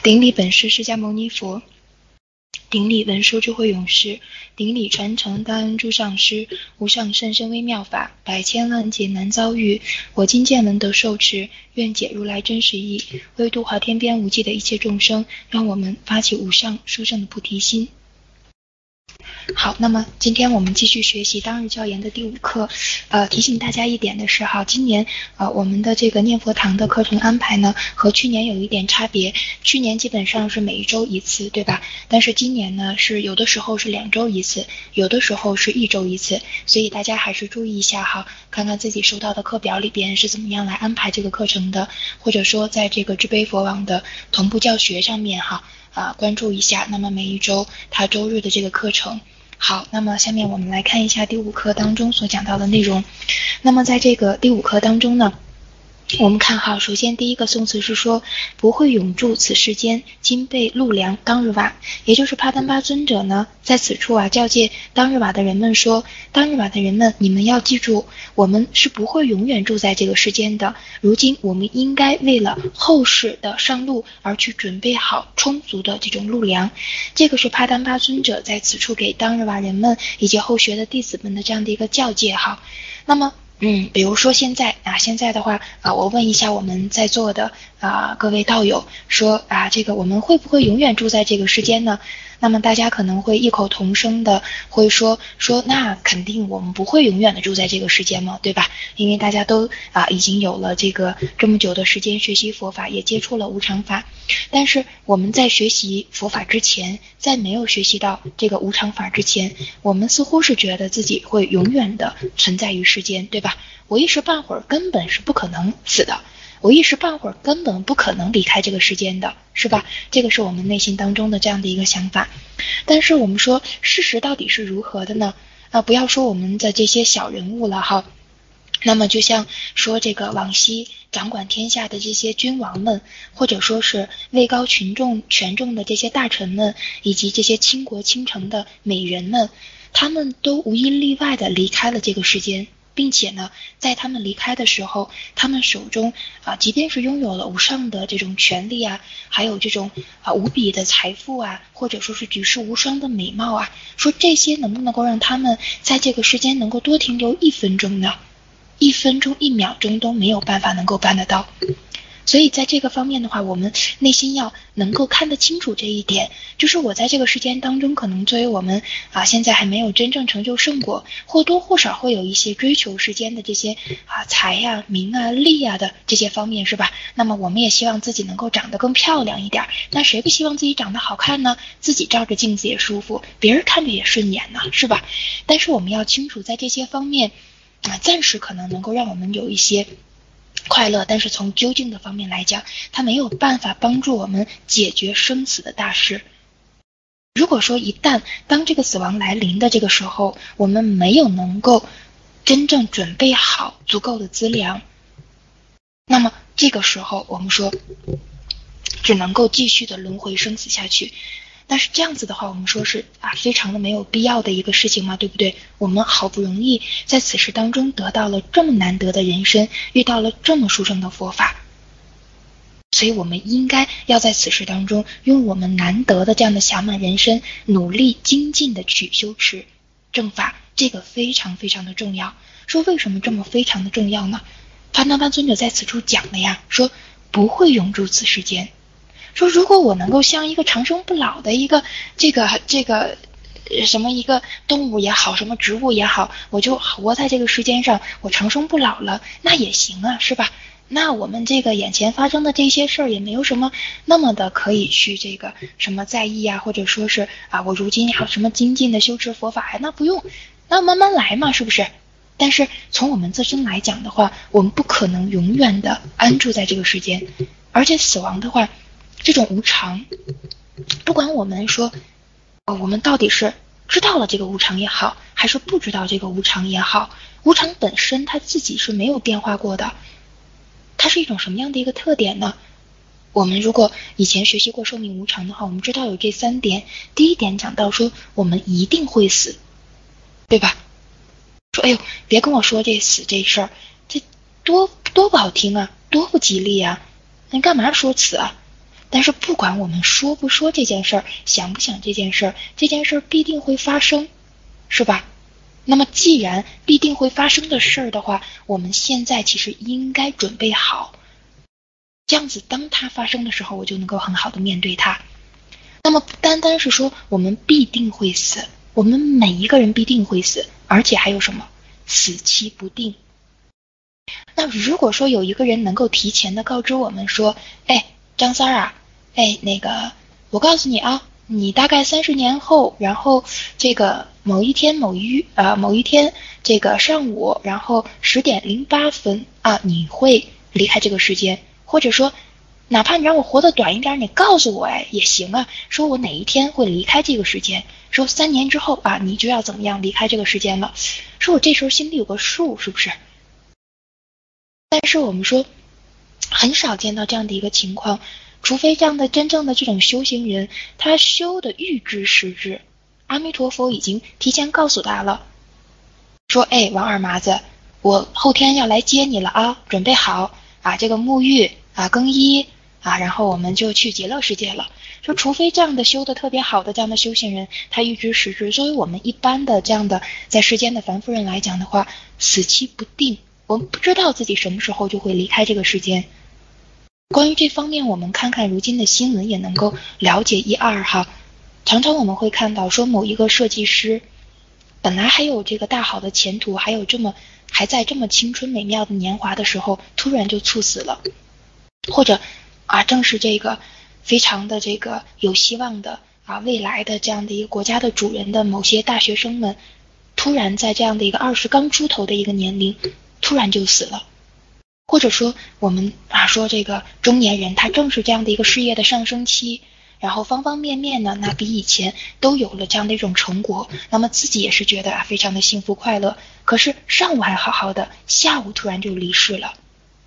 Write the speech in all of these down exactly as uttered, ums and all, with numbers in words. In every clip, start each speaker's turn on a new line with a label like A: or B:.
A: 顶礼本师释迦牟尼佛，顶礼文殊智慧勇士，顶礼传承大恩诸上师，无上甚深微妙法，百千万劫难遭遇。我今见闻得受持，愿解如来真实义，为度化天边无际的一切众生，让我们发起无上殊胜的菩提心。好，那么今天我们继续学习当日教研的第五课。呃，提醒大家一点的是哈，今年呃我们的这个念佛堂的课程安排呢，和去年有一点差别。去年基本上是每一周一次，对吧？但是今年呢，是有的时候是两周一次，有的时候是一周一次，所以大家还是注意一下哈，看看自己收到的课表里边是怎么样来安排这个课程的，或者说在这个智悲佛网的同步教学上面哈。啊，关注一下，那么每一周它周日的这个课程。好，那么下面我们来看一下第五课当中所讲到的内容。那么在这个第五课当中呢，我们看哈，首先第一个颂词是说，不会永驻此世间，今被禄量当日瓦，也就是帕丹巴尊者呢，在此处啊教诫当日瓦的人们说，当日瓦的人们，你们要记住，我们是不会永远住在这个世间的。如今我们应该为了后世的上路而去准备好充足的这种禄粮。这个是帕丹巴尊者在此处给当日瓦人们以及后学的弟子们的这样的一个教诫哈。那么嗯，比如说现在啊，现在的话啊，我问一下我们在座的啊各位道友，说啊，这个我们会不会永远住在这个世间呢？那么大家可能会异口同声的会说说，那肯定我们不会永远的住在这个世间嘛，对吧？因为大家都啊已经有了这个这么久的时间学习佛法，也接触了无常法。但是我们在学习佛法之前，在没有学习到这个无常法之前，我们似乎是觉得自己会永远的存在于世间，对吧？我一时半会儿根本是不可能死的，我一时半会儿根本不可能离开这个世间的，是吧？这个是我们内心当中的这样的一个想法。但是我们说事实到底是如何的呢？啊，不要说我们的这些小人物了哈。那么就像说这个往昔掌管天下的这些君王们，或者说是位高群众权重的这些大臣们，以及这些倾国倾城的美人们，他们都无一例外的离开了这个世间。并且呢，在他们离开的时候，他们手中啊，即便是拥有了无上的这种权利啊，还有这种啊无比的财富啊，或者说是举世无双的美貌啊，说这些能不能够让他们在这个世间能够多停留一分钟呢？一分钟、一秒钟都没有办法能够办得到。所以在这个方面的话，我们内心要能够看得清楚这一点，就是我在这个世间当中，可能作为我们啊现在还没有真正成就圣果，或多或少会有一些追求世间的这些啊财呀、名啊、利啊的这些方面，是吧？那么我们也希望自己能够长得更漂亮一点，那谁不希望自己长得好看呢？自己照着镜子也舒服，别人看着也顺眼呢，是吧？但是我们要清楚，在这些方面啊，暂时可能能够让我们有一些快乐，但是从究竟的方面来讲，它没有办法帮助我们解决生死的大事。如果说一旦当这个死亡来临的这个时候，我们没有能够真正准备好足够的资粮，那么这个时候我们说只能够继续的轮回生死下去。但是这样子的话，我们说是啊，非常的没有必要的一个事情嘛，对不对？我们好不容易在此时当中得到了这么难得的人生，遇到了这么殊胜的佛法，所以我们应该要在此时当中用我们难得的这样的暇满人生，努力精进的去修持正法，这个非常非常的重要。说为什么这么非常的重要呢？帕那巴尊者在此处讲了呀，说不会永驻此世间。说如果我能够像一个长生不老的一个这个这个什么一个动物也好，什么植物也好，我就活在这个世间上，我长生不老了，那也行啊，是吧？那我们这个眼前发生的这些事儿也没有什么那么的可以去这个什么在意啊，或者说是啊我如今还有什么精进的修持佛法呀，那不用，那慢慢来嘛，是不是？但是从我们自身来讲的话，我们不可能永远的安住在这个世间，而且死亡的话，这种无常，不管我们说哦，我们到底是知道了这个无常也好，还是不知道这个无常也好，无常本身它自己是没有变化过的。它是一种什么样的一个特点呢？我们如果以前学习过寿命无常的话，我们知道有这三点。第一点讲到说我们一定会死，对吧？说哎呦，别跟我说这死这事儿，这多多不好听啊，多不吉利啊，你干嘛说死啊？ 但是不管我们说不说这件事儿，想不想这件事儿，这件事儿必定会发生，是吧？那么既然必定会发生的事儿的话，我们现在其实应该准备好，这样子当它发生的时候，我就能够很好的面对它。那么不单单是说我们必定会死，我们每一个人必定会死，而且还有什么？死期不定。那如果说有一个人能够提前的告知我们说，哎，张三啊，哎，那个我告诉你啊，你大概三十年后，然后这个某一天某一啊、呃、某一天这个上午，然后十点零八分啊，你会离开这个世间，或者说哪怕你让我活得短一点，你告诉我哎也行啊，说我哪一天会离开这个世间，说三年之后啊你就要怎么样离开这个世间了，说我这时候心里有个数，是不是？但是我们说很少见到这样的一个情况，除非这样的真正的这种修行人，他修的预知时至，阿弥陀佛已经提前告诉他了，说哎王二麻子，我后天要来接你了啊，准备好啊这个沐浴啊更衣啊，然后我们就去极乐世界了。说除非这样的修的特别好的这样的修行人，他预知时至，作为我们一般的这样的在世间的凡夫人来讲的话，死期不定，我们不知道自己什么时候就会离开这个世间。关于这方面，我们看看如今的新闻也能够了解一二哈。常常我们会看到说某一个设计师本来还有这个大好的前途，还有这么还在这么青春美妙的年华的时候，突然就猝死了，或者啊正是这个非常的这个有希望的啊未来的这样的一个国家的主人的某些大学生们，突然在这样的一个二十刚出头的一个年龄突然就死了。或者说我们啊说这个中年人他正是这样的一个事业的上升期，然后方方面面呢那比以前都有了这样的一种成果，那么自己也是觉得啊非常的幸福快乐，可是上午还好好的，下午突然就离世了。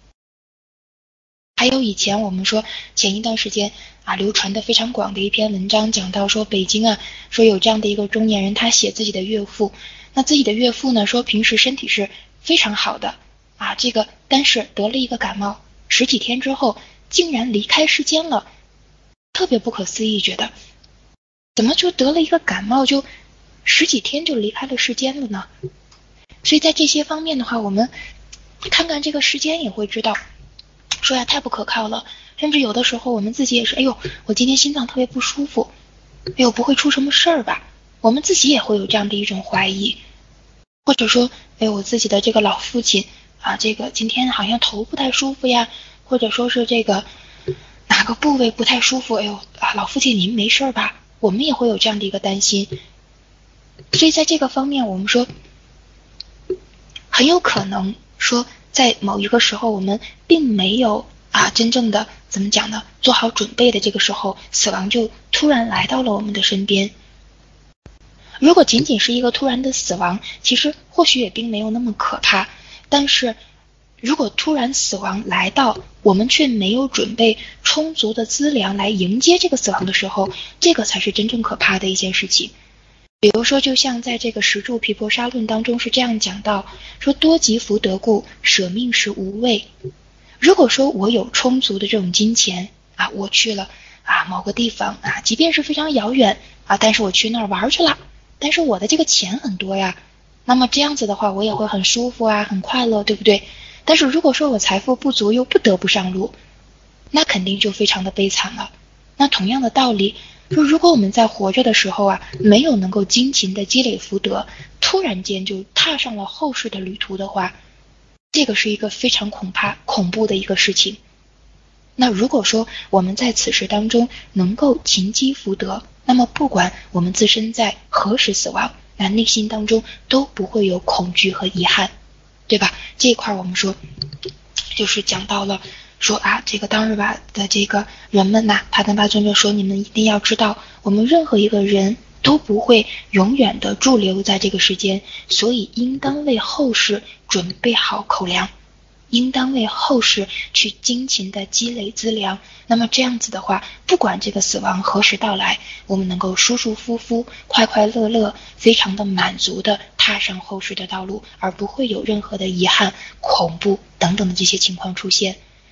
A: 还有以前我们说前一段时间啊流传的非常广的一篇文章，讲到说北京啊说有这样的一个中年人，他写自己的岳父，那自己的岳父呢说平时身体是非常好的啊，这个但是得了一个感冒，十几天之后竟然离开世间了，特别不可思议，觉得怎么就得了一个感冒就十几天就离开了世间了呢？所以在这些方面的话，我们看看这个时间也会知道说呀太不可靠了，甚至有的时候我们自己也是，哎呦我今天心脏特别不舒服，哎呦不会出什么事儿吧，我们自己也会有这样的一种怀疑。或者说哎我自己的这个老父亲啊，这个今天好像头不太舒服呀，或者说是这个哪个部位不太舒服，哎呦啊老父亲您没事吧，我们也会有这样的一个担心。所以在这个方面我们说很有可能说在某一个时候我们并没有啊真正的怎么讲呢做好准备的这个时候，死亡就突然来到了我们的身边。如果仅仅是一个突然的死亡，其实或许也并没有那么可怕，但是如果突然死亡来到，我们却没有准备充足的资粮来迎接这个死亡的时候，这个才是真正可怕的一件事情。比如说就像在这个十住毗婆沙论当中是这样讲到，说多积福德故，舍命时无畏。如果说我有充足的这种金钱啊，我去了啊某个地方啊，即便是非常遥远啊，但是我去那儿玩去了，但是我的这个钱很多呀，那么这样子的话我也会很舒服啊，很快乐，对不对？但是如果说我财富不足又不得不上路，那肯定就非常的悲惨了。那同样的道理，说如果我们在活着的时候啊，没有能够精勤的积累福德，突然间就踏上了后世的旅途的话，这个是一个非常恐怕恐怖的一个事情。那如果说我们在此时当中能够勤积福德，那么不管我们自身在何时死亡，那内心当中都不会有恐惧和遗憾，对吧？这一块我们说就是讲到了说啊，这个当日巴的这个人们呐、啊，帕坦巴尊者说，你们一定要知道，我们任何一个人都不会永远的驻留在这个世间，所以应当为后世准备好口粮，应当为后世去精勤的积累资粮。那么这样子的话，不管这个死亡何时到来，我们能够舒舒服服、快快乐乐、非常的满足的踏上后世的道路，而不会有任何的遗憾、恐怖等等的这些情况出现。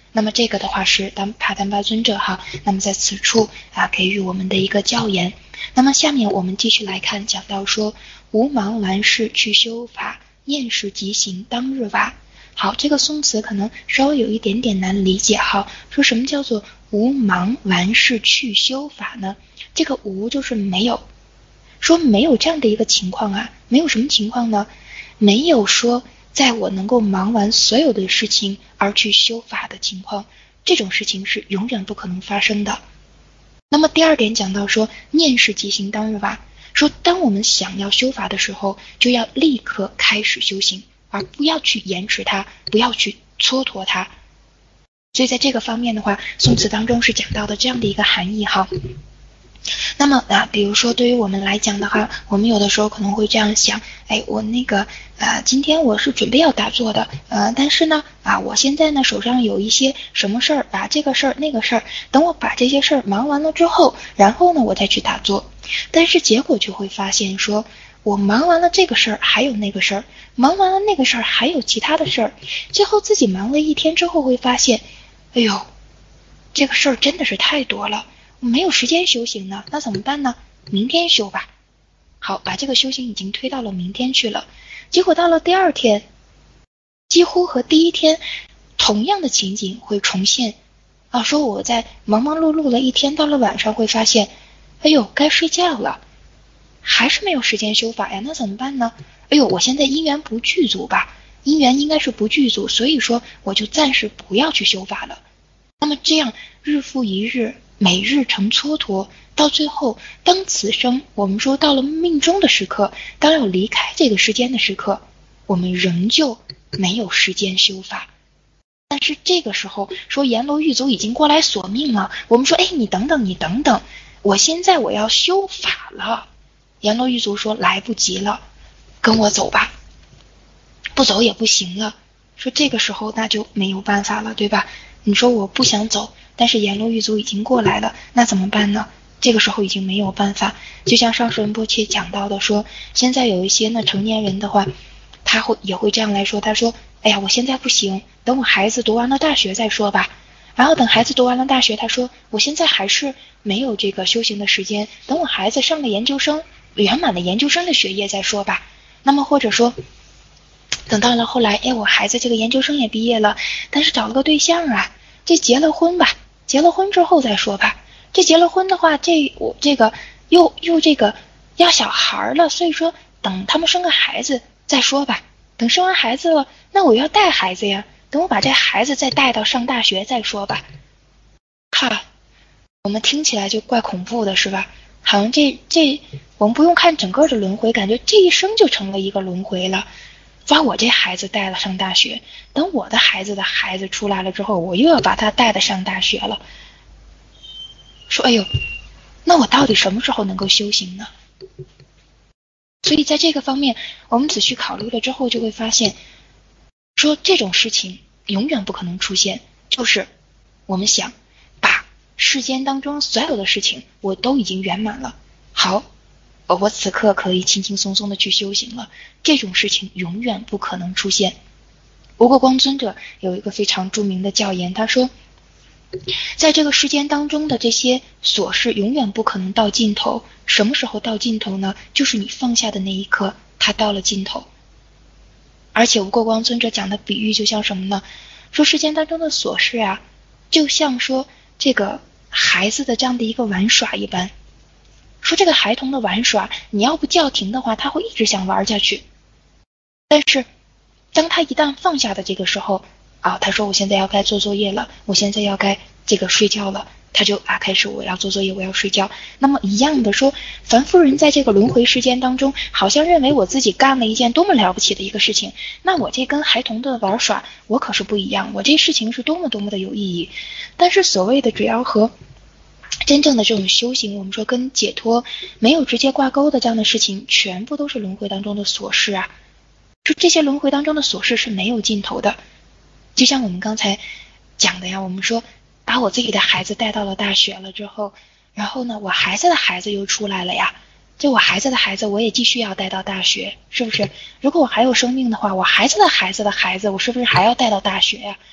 A: 那么这个的话是当帕丹巴尊者哈，那么在此处啊给予我们的一个教言。那么下面我们继续来看，讲到说无忙完事去修法，厌世即行当日瓦。好，这个宋词可能稍微有一点点难理解哈。说什么叫做无忙完事去修法呢？这个无就是没有，说没有这样的一个情况啊，没有什么情况呢？没有说在我能够忙完所有的事情而去修法的情况，这种事情是永远不可能发生的。那么第二点讲到说念世即行当日瓦，说当我们想要修法的时候，就要立刻开始修行，而不要去延迟它，不要去蹉跎它。所以在这个方面的话，宋词当中是讲到的这样的一个含义哈。那么啊，比如说对于我们来讲的话，我们有的时候可能会这样想，哎，我那个呃，今天我是准备要打坐的，呃，但是呢啊，我现在呢手上有一些什么事儿啊，这个事儿那个事儿，等我把这些事儿忙完了之后，然后呢我再去打坐。但是结果就会发现说，我忙完了这个事儿，还有那个事儿，忙完了那个事儿，还有其他的事儿，最后自己忙了一天之后会发现，哎呦，这个事儿真的是太多了。没有时间修行呢，那怎么办呢？明天修吧。好，把这个修行已经推到了明天去了。结果到了第二天，几乎和第一天同样的情景会重现啊，说我在忙忙碌碌了一天，到了晚上会发现，哎呦，该睡觉了，还是没有时间修法呀，那怎么办呢？哎呦，我现在因缘不具足吧，因缘应该是不具足，所以说我就暂时不要去修法了。那么这样日复一日，每日成蹉跎，到最后当此生我们说到了命中的时刻，当要离开这个世间的时刻，我们仍旧没有时间修法。但是这个时候说阎罗狱卒已经过来索命了，我们说哎，你等等你等等，我现在我要修法了。阎罗狱卒说来不及了，跟我走吧，不走也不行了。说这个时候那就没有办法了，对吧？你说我不想走，但是阎罗狱卒已经过来了，那怎么办呢？这个时候已经没有办法。就像上师仁波切讲到的说，现在有一些呢成年人的话，他会也会这样来说，他说哎呀，我现在不行，等我孩子读完了大学再说吧。然后等孩子读完了大学，他说我现在还是没有这个修行的时间，等我孩子上了研究生，圆满了研究生的学业再说吧。那么或者说等到了后来，哎，我孩子这个研究生也毕业了，但是找了个对象啊，这结了婚吧，结了婚之后再说吧。这结了婚的话，这我这个又又这个要小孩了，所以说等他们生个孩子再说吧。等生完孩子了，那我要带孩子呀，等我把这孩子再带到上大学再说吧。哈，我们听起来就怪恐怖的是吧？好像这这我们不用看整个的轮回，感觉这一生就成了一个轮回了。把我这孩子带了上大学，等我的孩子的孩子出来了之后，我又要把他带的上大学了。说哎呦，那我到底什么时候能够修行呢？所以在这个方面我们仔细考虑了之后，就会发现说这种事情永远不可能出现。就是我们想把世间当中所有的事情我都已经圆满了，好，我此刻可以轻轻松松的去修行了，这种事情永远不可能出现。无过光尊者有一个非常著名的教言，他说在这个世间当中的这些琐事永远不可能到尽头，什么时候到尽头呢？就是你放下的那一刻，它到了尽头。而且无过光尊者讲的比喻就像什么呢？说世间当中的琐事啊，就像说这个孩子的这样的一个玩耍一般。说这个孩童的玩耍，你要不叫停的话，他会一直想玩下去。但是当他一旦放下的这个时候啊，他说我现在要该做作业了，我现在要该这个睡觉了，他就啊开始我要做作业，我要睡觉。那么一样的说，凡夫人在这个轮回世间当中，好像认为我自己干了一件多么了不起的一个事情，那我这跟孩童的玩耍我可是不一样，我这事情是多么多么的有意义。但是所谓的只要和真正的这种修行，我们说跟解脱没有直接挂钩的这样的事情，全部都是轮回当中的琐事啊。就这些轮回当中的琐事是没有尽头的。就像我们刚才讲的呀，我们说把我自己的孩子带到了大学了之后，然后呢我孩子的孩子又出来了呀，就我孩子的孩子我也继续要带到大学，是不是？如果我还有生命的话，我孩子的孩子的孩子我是不是还要带到大学呀？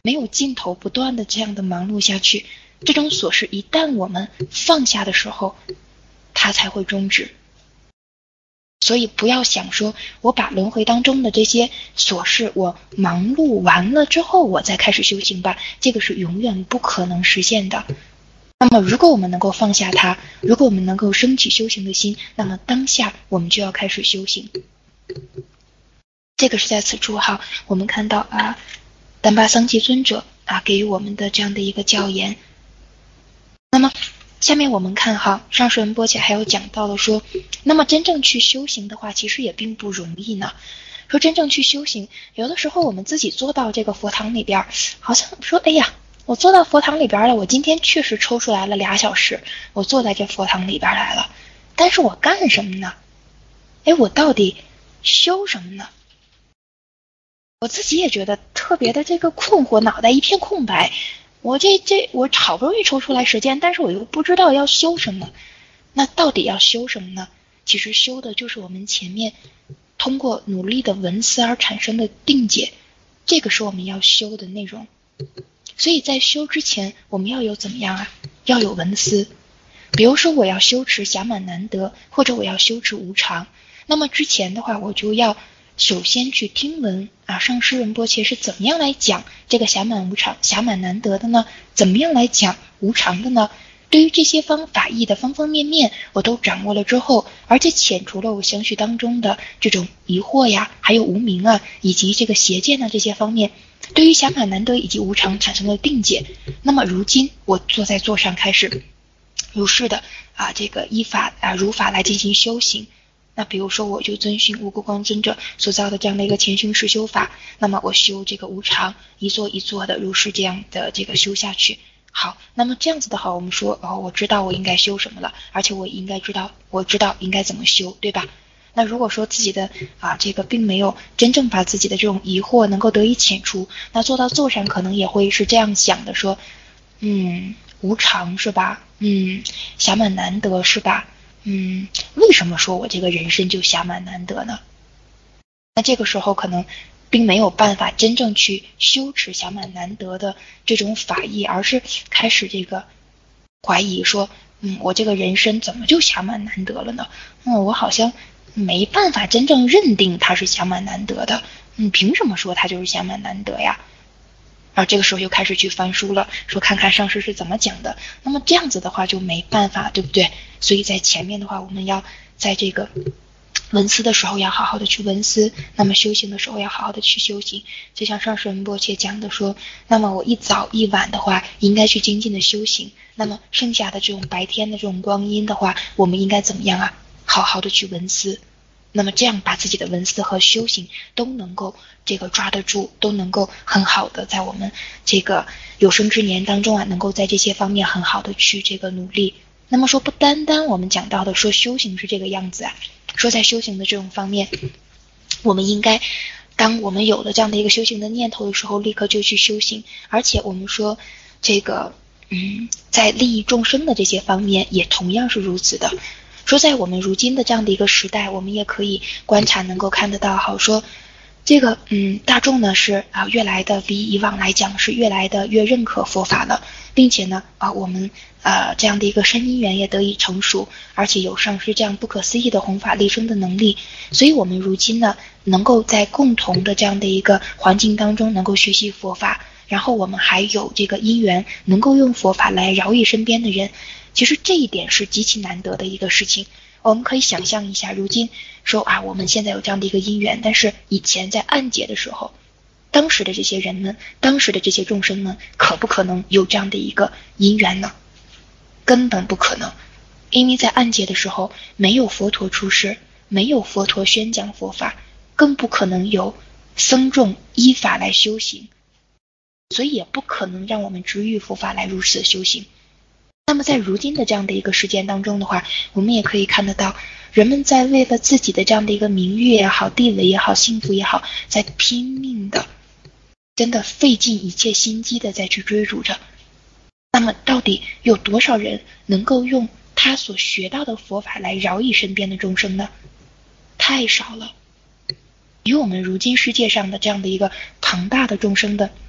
A: 没有尽头，不断的这样的忙碌下去，这种琐事一旦我们放下的时候，它才会终止。所以不要想说我把轮回当中的这些琐事我忙碌完了之后我再开始修行吧，这个是永远不可能实现的。那么如果我们能够放下它，如果我们能够升起修行的心，那么当下我们就要开始修行。这个是在此处哈，我们看到啊，丹巴桑吉尊者啊给予我们的这样的一个教言。那么下面我们看哈，上师仁波切还有讲到了说，那么真正去修行的话，其实也并不容易呢。说真正去修行，有的时候我们自己坐到这个佛堂里边，好像说，哎呀，我坐到佛堂里边了，我今天确实抽出来了俩小时，我坐在这佛堂里边来了，但是我干什么呢？哎，我到底修什么呢？我自己也觉得特别的这个困惑，脑袋一片空白。我这这我好不容易抽出来时间，但是我又不知道要修什么。那到底要修什么呢？其实修的就是我们前面通过努力的闻思而产生的定解，这个是我们要修的内容。所以在修之前，我们要有怎么样啊？要有闻思。比如说我要修持暇满难得，或者我要修持无常，那么之前的话，我就要首先去听闻啊，上师仁波切是怎么样来讲这个暇满无常、暇满难得的呢？怎么样来讲无常的呢？对于这些方法义的方方面面，我都掌握了之后，而且遣除了我相续当中的这种疑惑呀，还有无明啊，以及这个邪见啊这些方面，对于暇满难得以及无常产生了定解。那么如今我坐在座上开始如是的啊，这个依法啊如法来进行修行。那比如说我就遵循无垢光尊者所造的这样的一个前行实修法，那么我修这个无常，一座一座的如是这样的这个修下去。好，那么这样子的话，我们说哦，我知道我应该修什么了，而且我应该知道我知道应该怎么修，对吧？那如果说自己的啊这个并没有真正把自己的这种疑惑能够得以遣除，那坐到座上可能也会是这样想的，说嗯无常是吧？嗯暇满难得是吧？嗯，为什么说我这个人生就暇满难得呢？那这个时候可能并没有办法真正去修持暇满难得的这种法义，而是开始这个怀疑说，嗯，我这个人生怎么就暇满难得了呢？嗯，我好像没办法真正认定它是暇满难得的，嗯，凭什么说它就是暇满难得呀？而这个时候又开始去翻书了，说看看上师是怎么讲的。那么这样子的话就没办法，对不对？所以在前面的话，我们要在这个闻思的时候要好好的去闻思，那么修行的时候要好好的去修行。就像上师仁波切讲的说，那么我一早一晚的话应该去精进的修行，那么剩下的这种白天的这种光阴的话，我们应该怎么样啊？好好的去闻思。那么这样把自己的闻思和修行都能够这个抓得住，都能够很好的在我们这个有生之年当中啊，能够在这些方面很好的去这个努力。那么说不单单我们讲到的说修行是这个样子啊，说在修行的这种方面，我们应该当我们有了这样的一个修行的念头的时候，立刻就去修行。而且我们说这个嗯，在利益众生的这些方面也同样是如此的。说在我们如今的这样的一个时代，我们也可以观察能够看得到，好说这个嗯大众呢是啊越来的比以往来讲是越来的越认可佛法了，并且呢啊我们呃这样的一个身因缘也得以成熟，而且有上师这样不可思议的弘法利生的能力，所以我们如今呢能够在共同的这样的一个环境当中能够学习佛法，然后我们还有这个因缘能够用佛法来饶益身边的人。其实这一点是极其难得的一个事情。我们可以想象一下，如今说啊，我们现在有这样的一个因缘，但是以前在暗劫的时候，当时的这些人们，当时的这些众生们，可不可能有这样的一个因缘呢？根本不可能，因为在暗劫的时候，没有佛陀出世，没有佛陀宣讲佛法，更不可能有僧众依法来修行，所以也不可能让我们执欲佛法来如此修行。那么在如今的这样的一个时间当中的话，我们也可以看得到，人们在为了自己的这样的一个名誉也好，地位也好，幸福也好，在拼命的真的费尽一切心机的再去追逐着。那么到底有多少人能够用他所学到的佛法来饶益身边的众生呢？太少了。以我们如今世界上的这样的一个庞大的众生的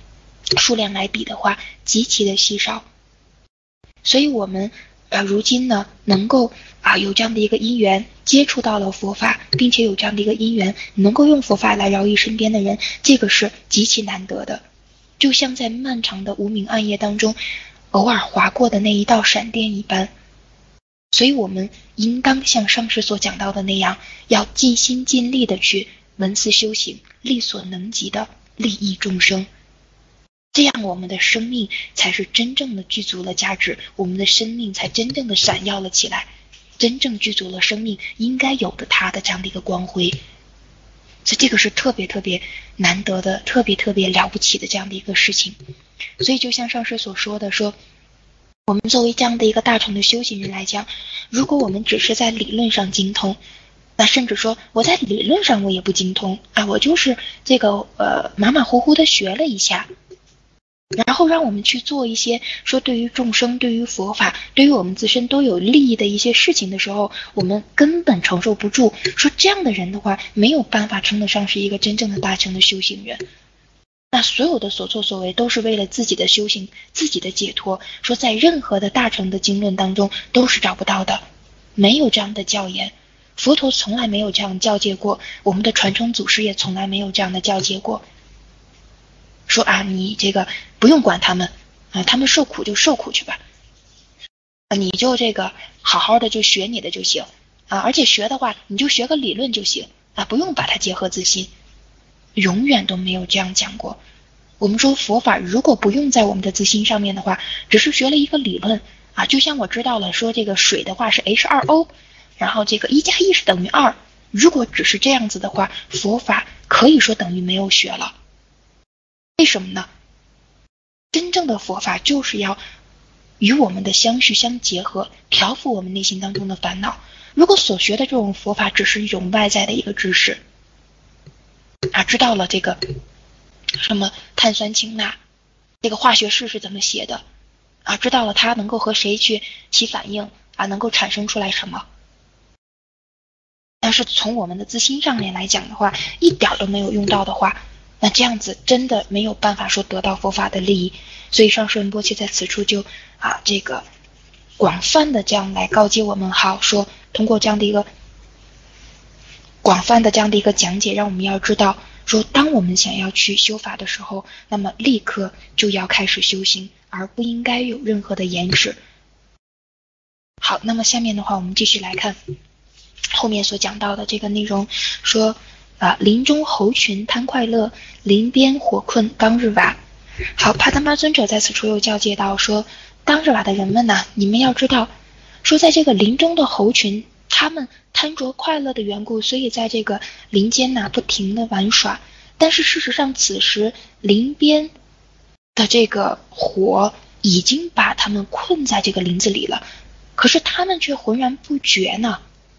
A: 数量来比的话，极其的稀少。所以我们呃如今呢，能够啊有这样的一个因缘接触到了佛法，并且有这样的一个因缘能够用佛法来饶益身边的人，这个是极其难得的。就像在漫长的无明暗夜当中偶尔划过的那一道闪电一般。所以我们应当像上师所讲到的那样，要尽心尽力的去闻思修行，力所能及的利益众生，这样我们的生命才是真正的具足了价值，我们的生命才真正的闪耀了起来，真正具足了生命应该有的它的这样的一个光辉。所以这个是特别特别难得的，特别特别了不起的这样的一个事情。所以就像上师所说的，说我们作为这样的一个大乘的修行人来讲，如果我们只是在理论上精通，那甚至说我在理论上我也不精通啊，我就是这个呃马马虎虎的学了一下，然后让我们去做一些说对于众生、对于佛法、对于我们自身都有利益的一些事情的时候，我们根本承受不住。说这样的人的话，没有办法称得上是一个真正的大乘的修行人。那所有的所作所为都是为了自己的修行、自己的解脱，说在任何的大乘的经论当中都是找不到的，没有这样的教言。佛陀从来没有这样教诫过，我们的传承祖师也从来没有这样的教诫过。说啊，你这个不用管他们啊，他们受苦就受苦去吧，啊，你就这个好好的就学你的就行啊，而且学的话你就学个理论就行啊，不用把它结合自心，永远都没有这样讲过。我们说佛法如果不用在我们的自心上面的话，只是学了一个理论啊，就像我知道了说这个水的话是 H 二 O， 然后这个一加一是等于二，如果只是这样子的话，佛法可以说等于没有学了。为什么呢？真正的佛法就是要与我们的相续相结合，调伏我们内心当中的烦恼。如果所学的这种佛法只是一种外在的一个知识啊，知道了这个什么碳酸氢钠这个化学式是怎么写的啊，知道了它能够和谁去起反应啊，能够产生出来什么，但是从我们的自心上面来讲的话，一点都没有用到的话，那这样子真的没有办法说得到佛法的利益。所以上师仁波切在此处就啊这个广泛的这样来告诫我们，好说通过这样的一个广泛的这样的一个讲解，让我们要知道说，当我们想要去修法的时候，那么立刻就要开始修行，而不应该有任何的延迟。好，那么下面的话我们继续来看后面所讲到的这个内容，说啊，林中猴群贪快乐，林边火困当日瓦。好，帕达玛尊者在此处又教诫到说，当日瓦的人们呢，你们要知道说，在这个林中的猴群，他们贪着快乐的缘故，所以在这个林间呢不停的玩耍。但是事实上此时林边的这个火已经把他们困在这个林子里了，可是他们却浑然不觉呢。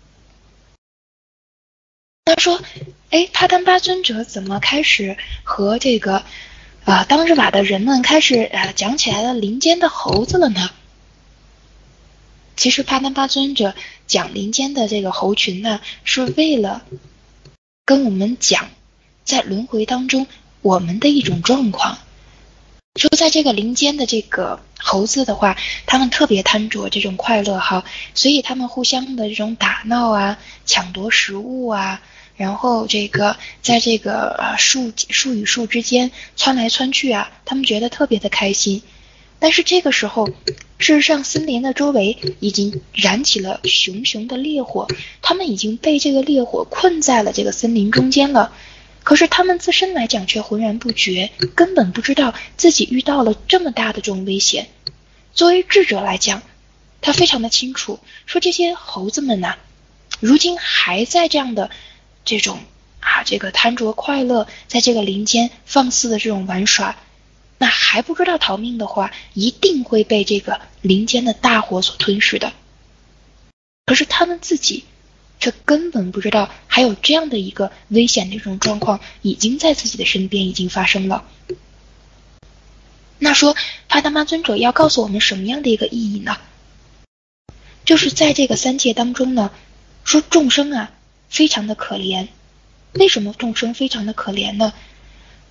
A: 他说哎，帕丹巴尊者怎么开始和这个啊、呃、当日瓦的人们开始呃讲起来了林间的猴子了呢？其实帕丹巴尊者讲林间的这个猴群呢，是为了跟我们讲在轮回当中我们的一种状况。说在这个林间的这个猴子的话，他们特别贪着这种快乐哈，所以他们互相的这种打闹啊，抢夺食物啊，然后这个在这个呃树树与树之间窜来窜去啊，他们觉得特别的开心。但是这个时候，事实上森林的周围已经燃起了熊熊的烈火，他们已经被这个烈火困在了这个森林中间了。可是他们自身来讲却浑然不觉，根本不知道自己遇到了这么大的这种危险。作为智者来讲，他非常的清楚，说这些猴子们啊，如今还在这样的这种啊这个贪着快乐，在这个林间放肆的这种玩耍，那还不知道逃命的话，一定会被这个林间的大火所吞噬的。可是他们自己却根本不知道还有这样的一个危险的一种状况已经在自己的身边已经发生了。那说帕达玛尊者要告诉我们什么样的一个意义呢？就是在这个三界当中呢，说众生啊非常的可怜。为什么众生非常的可怜呢？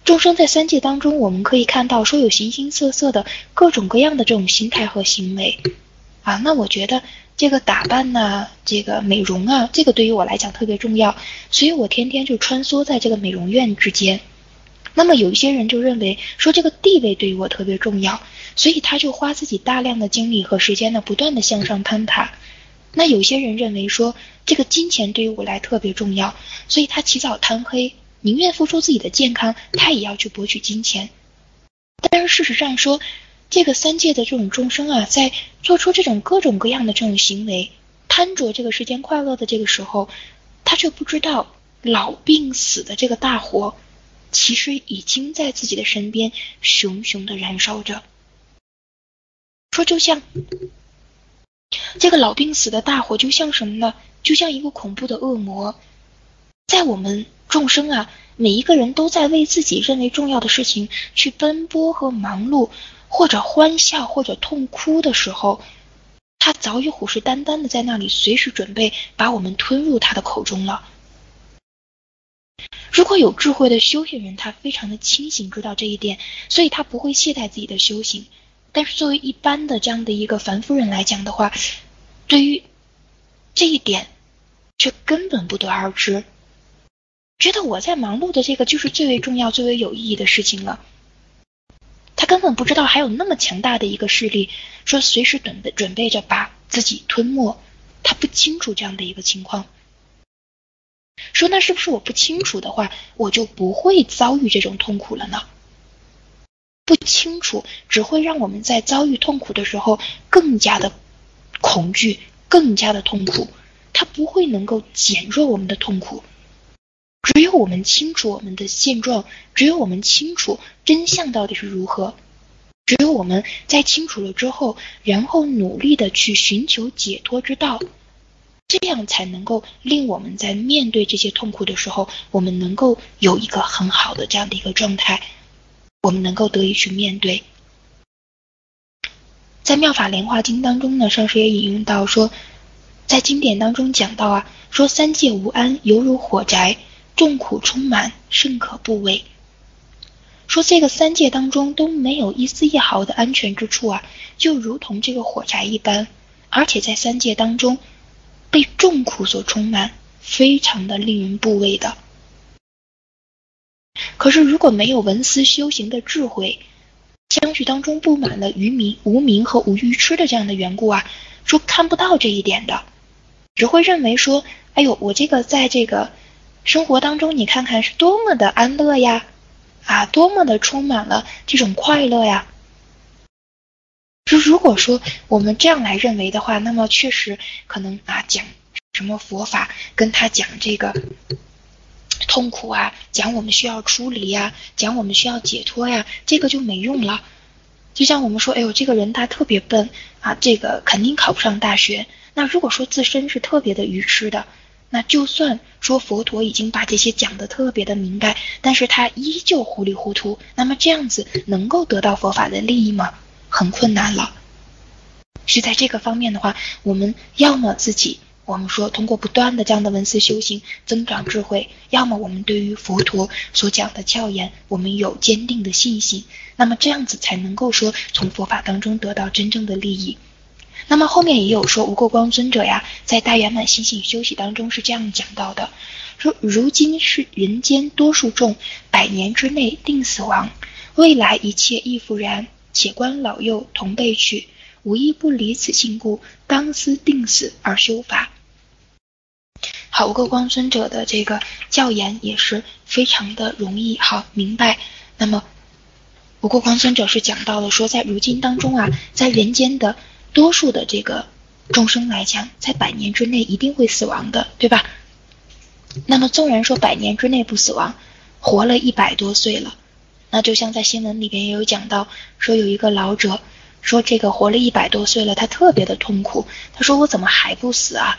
A: 众生在三界当中，我们可以看到说有形形色色的各种各样的这种心态和行为啊。那我觉得这个打扮呐、啊，这个美容啊，这个对于我来讲特别重要，所以我天天就穿梭在这个美容院之间。那么有一些人就认为说这个地位对于我特别重要，所以他就花自己大量的精力和时间呢，不断的向上攀爬。那有些人认为说这个金钱对于我来特别重要，所以他起早贪黑，宁愿付出自己的健康，他也要去博取金钱。但是事实上说，这个三界的这种众生啊，在做出这种各种各样的这种行为，贪着这个世间快乐的这个时候，他却不知道老病死的这个大火其实已经在自己的身边熊熊的燃烧着。说就像这个老病死的大火，就像什么呢？就像一个恐怖的恶魔。在我们众生啊，每一个人都在为自己认为重要的事情去奔波和忙碌，或者欢笑或者痛哭的时候，他早已虎视眈眈的在那里随时准备把我们吞入他的口中了。如果有智慧的修行人，他非常的清醒，知道这一点，所以他不会懈怠自己的修行。但是作为一般的这样的一个凡夫人来讲的话，对于这一点却根本不得而知，觉得我在忙碌的这个就是最为重要最为有意义的事情了。他根本不知道还有那么强大的一个势力，说随时准备准备着把自己吞没，他不清楚这样的一个情况。说那是不是我不清楚的话，我就不会遭遇这种痛苦了呢？不清楚只会让我们在遭遇痛苦的时候更加的恐惧，更加的痛苦，它不会能够减弱我们的痛苦。只有我们清楚我们的现状，只有我们清楚真相到底是如何，只有我们在清楚了之后，然后努力的去寻求解脱之道，这样才能够令我们在面对这些痛苦的时候，我们能够有一个很好的这样的一个状态，我们能够得以去面对。在妙法莲华经当中呢，上师也引用到说，在经典当中讲到啊，说三界无安，犹如火宅，众苦充满，甚可怖畏。说这个三界当中都没有一丝一毫的安全之处啊，就如同这个火宅一般，而且在三界当中被众苦所充满，非常的令人怖畏的。可是如果没有闻思修行的智慧，相续当中布满了愚迷、无明和无愚痴的这样的缘故啊，说看不到这一点的，只会认为说，哎呦，我这个在这个生活当中，你看看是多么的安乐呀，啊，多么的充满了这种快乐呀。就如果说我们这样来认为的话，那么确实可能啊讲什么佛法，跟他讲这个痛苦啊，讲我们需要出离呀，讲我们需要解脱呀，这个就没用了。就像我们说，哎呦，这个人他特别笨啊，这个肯定考不上大学。那如果说自身是特别的愚痴的，那就算说佛陀已经把这些讲得特别的明白，但是他依旧糊里糊涂，那么这样子能够得到佛法的利益吗？很困难了。是在这个方面的话，我们要么自己我们说通过不断的这样的闻思修行增长智慧，要么我们对于佛陀所讲的教言我们有坚定的信心，那么这样子才能够说从佛法当中得到真正的利益。那么后面也有说，无垢光尊者呀，在大圆满心性修习当中是这样讲到的，说如今是人间多数众，百年之内定死亡，未来一切亦复然，且观老幼同辈去，无一不离此性故，当思定死而修法。好，无垢光尊者的这个教言也是非常的容易好明白。那么无垢光尊者是讲到了说，在如今当中啊，在人间的多数的这个众生来讲，在百年之内一定会死亡的，对吧？那么纵然说百年之内不死亡，活了一百多岁了，那就像在新闻里边也有讲到，说有一个老者说这个活了一百多岁了，他特别的痛苦，他说我怎么还不死啊？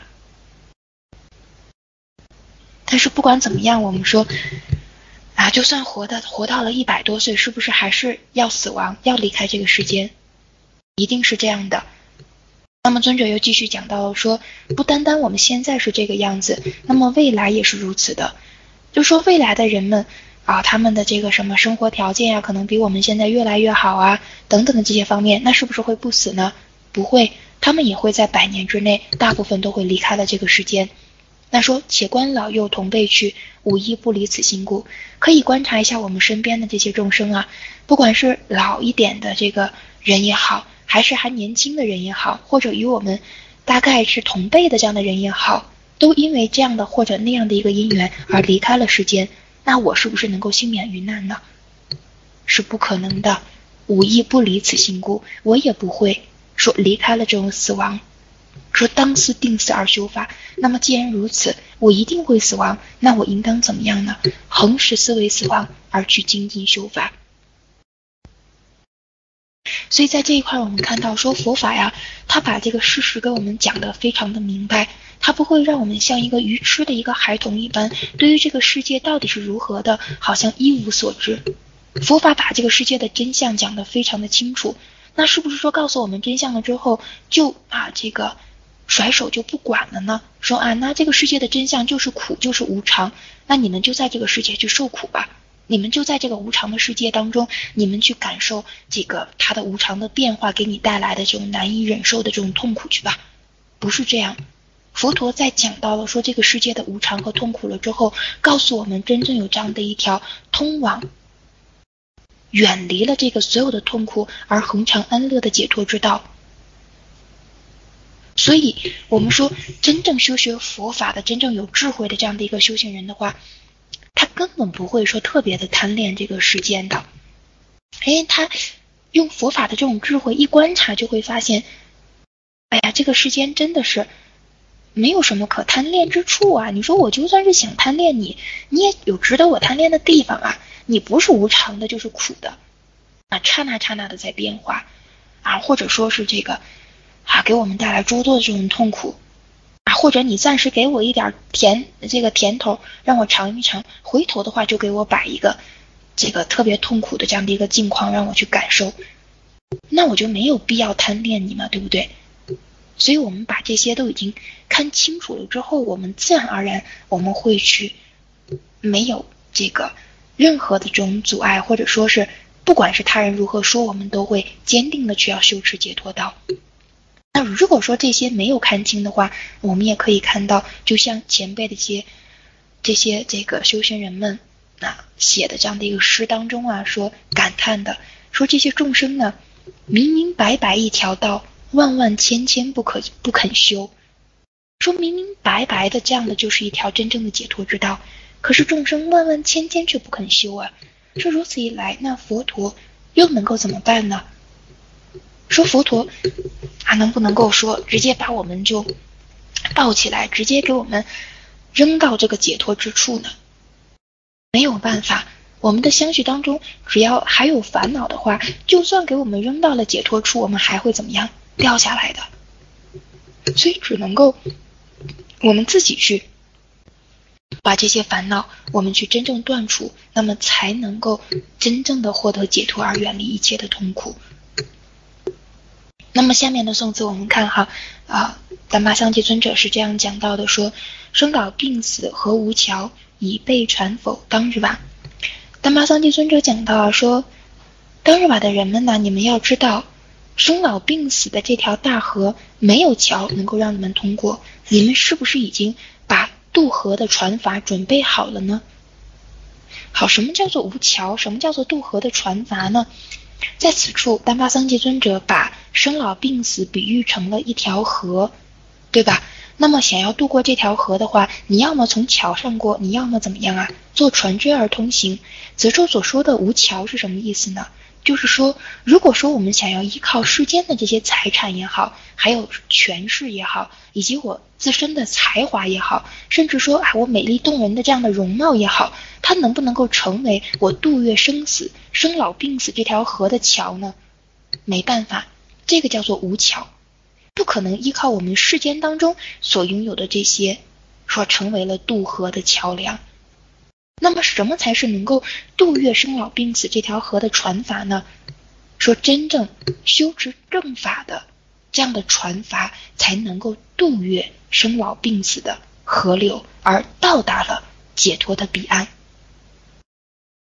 A: 但是不管怎么样，我们说啊，就算活的活到了一百多岁，是不是还是要死亡，要离开这个世间？一定是这样的。那么尊者又继续讲到说，不单单我们现在是这个样子，那么未来也是如此的。就说未来的人们啊，他们的这个什么生活条件啊，可能比我们现在越来越好啊，等等的这些方面，那是不是会不死呢？不会，他们也会在百年之内，大部分都会离开了这个世间。那说且观老幼同辈去，无一不离此心故。可以观察一下我们身边的这些众生啊，不管是老一点的这个人也好，还是还年轻的人也好，或者与我们大概是同辈的这样的人也好，都因为这样的或者那样的一个因缘而离开了世间。那我是不是能够幸免于难呢？是不可能的，无一不离此心故，我也不会说离开了这种死亡，说当思定死而修法。那么既然如此，我一定会死亡，那我应当怎么样呢？恒时思维死亡而去精进修法。所以在这一块我们看到说佛法呀，他把这个事实跟我们讲得非常的明白，他不会让我们像一个愚痴的一个孩童一般，对于这个世界到底是如何的好像一无所知。佛法把这个世界的真相讲得非常的清楚，那是不是说告诉我们真相了之后就啊这个甩手就不管了呢？说啊那这个世界的真相就是苦，就是无常，那你们就在这个世界去受苦吧，你们就在这个无常的世界当中，你们去感受这个它的无常的变化给你带来的这种难以忍受的这种痛苦去吧。不是这样，佛陀在讲到了说这个世界的无常和痛苦了之后，告诉我们真正有这样的一条通往远离了这个所有的痛苦而恒常安乐的解脱之道。所以我们说真正修学佛法的真正有智慧的这样的一个修行人的话，他根本不会说特别的贪恋这个世间的，因为他用佛法的这种智慧一观察就会发现，哎呀，这个世间真的是没有什么可贪恋之处啊！你说我就算是想贪恋你，你也有值得我贪恋的地方啊！你不是无常的，就是苦的啊，刹那刹那的在变化啊，或者说是这个啊，给我们带来诸多的这种痛苦啊，或者你暂时给我一点甜这个甜头，让我尝一尝，回头的话就给我摆一个这个特别痛苦的这样的一个境况让我去感受，那我就没有必要贪恋你嘛，对不对？所以我们把这些都已经看清楚了之后，我们自然而然我们会去没有这个任何的这种阻碍，或者说是不管是他人如何说，我们都会坚定的去要修持解脱道。那如果说这些没有看清的话，我们也可以看到，就像前辈的这些这些这个修行人们啊写的这样的一个诗当中啊，说感叹的说这些众生呢，明明白白一条道，万万千千不可不肯修。说明明白白的这样的就是一条真正的解脱之道，可是众生万万千千却不肯修啊。说如此一来，那佛陀又能够怎么办呢？说佛陀啊，能不能够说直接把我们就抱起来，直接给我们扔到这个解脱之处呢？没有办法，我们的相续当中只要还有烦恼的话，就算给我们扔到了解脱处，我们还会怎么样？掉下来的。所以只能够我们自己去把这些烦恼我们去真正断除，那么才能够真正的获得解脱而远离一切的痛苦。那么下面的颂词我们看哈啊，达玛桑吉尊者是这样讲到的，说生老病死何无桥，以备传否当日瓦。达玛桑吉尊者讲到说，当日瓦的人们呢，你们要知道生老病死的这条大河没有桥能够让你们通过，你们是不是已经把渡河的船筏准备好了呢？好，什么叫做无桥？什么叫做渡河的船筏呢？在此处达玛桑吉尊者把生老病死比喻成了一条河，对吧？那么想要渡过这条河的话，你要么从桥上过，你要么怎么样啊？坐船追而通行。此处所说的无桥是什么意思呢？就是说，如果说我们想要依靠世间的这些财产也好，还有权势也好，以及我自身的才华也好，甚至说啊我美丽动人的这样的容貌也好，它能不能够成为我渡越生死、生老病死这条河的桥呢？没办法，这个叫做无桥，不可能依靠我们世间当中所拥有的这些，说成为了渡河的桥梁。那么什么才是能够渡越生老病死这条河的船筏呢？说真正修持正法的这样的船筏才能够渡越生老病死的河流，而到达了解脱的彼岸。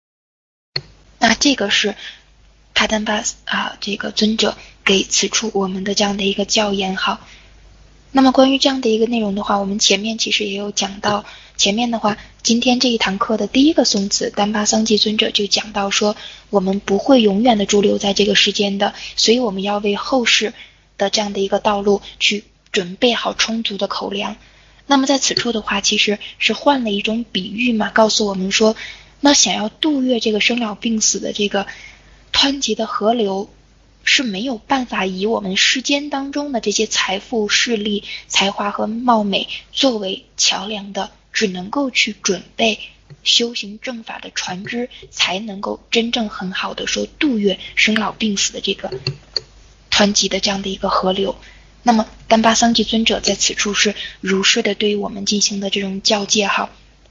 A: 那这个是帕丹巴啊这个尊者给此处我们的这样的一个教言。好，那么关于这样的一个内容的话，我们前面其实也有讲到。前面的话，今天这一堂课的第一个颂词，丹巴桑吉尊者就讲到说，我们不会永远的驻留在这个世间的，所以我们要为后世的这样的一个道路去准备好充足的口粮。那么在此处的话，其实是换了一种比喻嘛，告诉我们说，那想要渡越这个生老病死的这个湍急的河流，是没有办法以我们世间当中的这些财富、势力、才华和貌美作为桥梁的，只能够去准备修行正法的船只，才能够真正很好的说渡越生老病死的这个湍急的这样的一个河流。那么丹巴桑吉尊者在此处是如实的对于我们进行的这种教诫。好，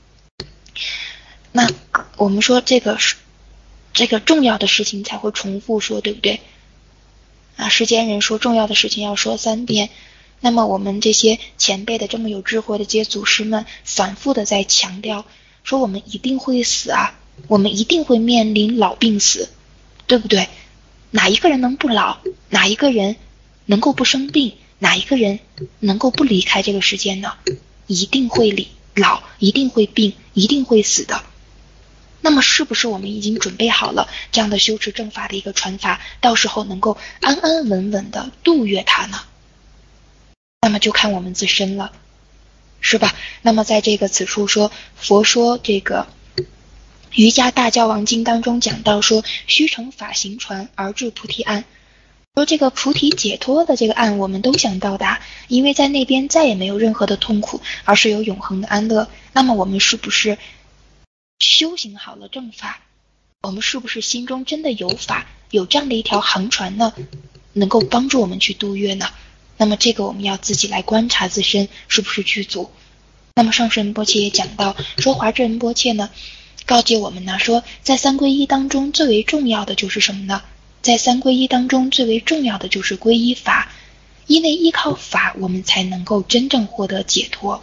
A: 那我们说这个这个重要的事情才会重复说，对不对啊？世间人说重要的事情要说三遍，那么我们这些前辈的这么有智慧的这些祖师们反复的在强调说，我们一定会死啊，我们一定会面临老病死，对不对？哪一个人能不老？哪一个人能够不生病？哪一个人能够不离开这个世间呢？一定会老，一定会病，一定会死的。那么是不是我们已经准备好了这样的修持正法的一个传法，到时候能够安安稳稳的度越它呢？那么就看我们自身了，是吧？那么在这个此处说，佛说这个瑜伽大教王经当中讲到说，须成法行船而至菩提岸，说这个菩提解脱的这个岸我们都想到达，因为在那边再也没有任何的痛苦，而是有永恒的安乐。那么我们是不是修行好了正法，我们是不是心中真的有法，有这样的一条航船呢，能够帮助我们去度越呢？那么这个我们要自己来观察自身是不是具足。那么上师仁波切也讲到说，华智仁波切呢告诫我们呢说，在三皈依当中最为重要的就是什么呢？在三皈依当中最为重要的就是皈依法，因为依靠法我们才能够真正获得解脱。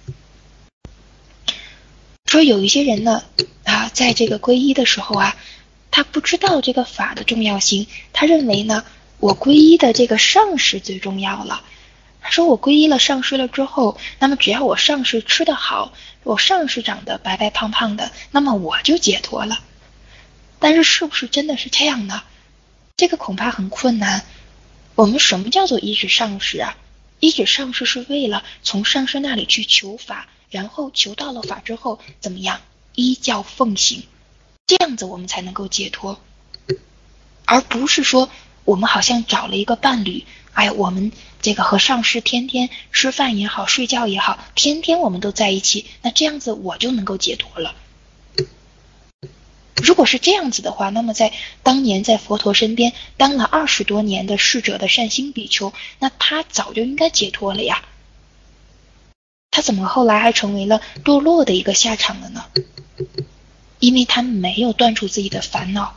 A: 说有一些人呢啊，在这个皈依的时候啊，他不知道这个法的重要性，他认为呢我皈依的这个上师最重要了。他说我皈依了上师了之后，那么只要我上师吃得好，我上师长得白白胖胖的，那么我就解脱了。但是是不是真的是这样呢？这个恐怕很困难。我们什么叫做依止上师啊？依止上师是为了从上师那里去求法，然后求到了法之后怎么样？依教奉行，这样子我们才能够解脱。而不是说我们好像找了一个伴侣，哎呀，我们这个和上师天天吃饭也好，睡觉也好，天天我们都在一起，那这样子我就能够解脱了。如果是这样子的话，那么在当年在佛陀身边当了二十多年的侍者的善心比丘，那他早就应该解脱了呀。他怎么后来还成为了堕落的一个下场了呢？因为他没有断除自己的烦恼。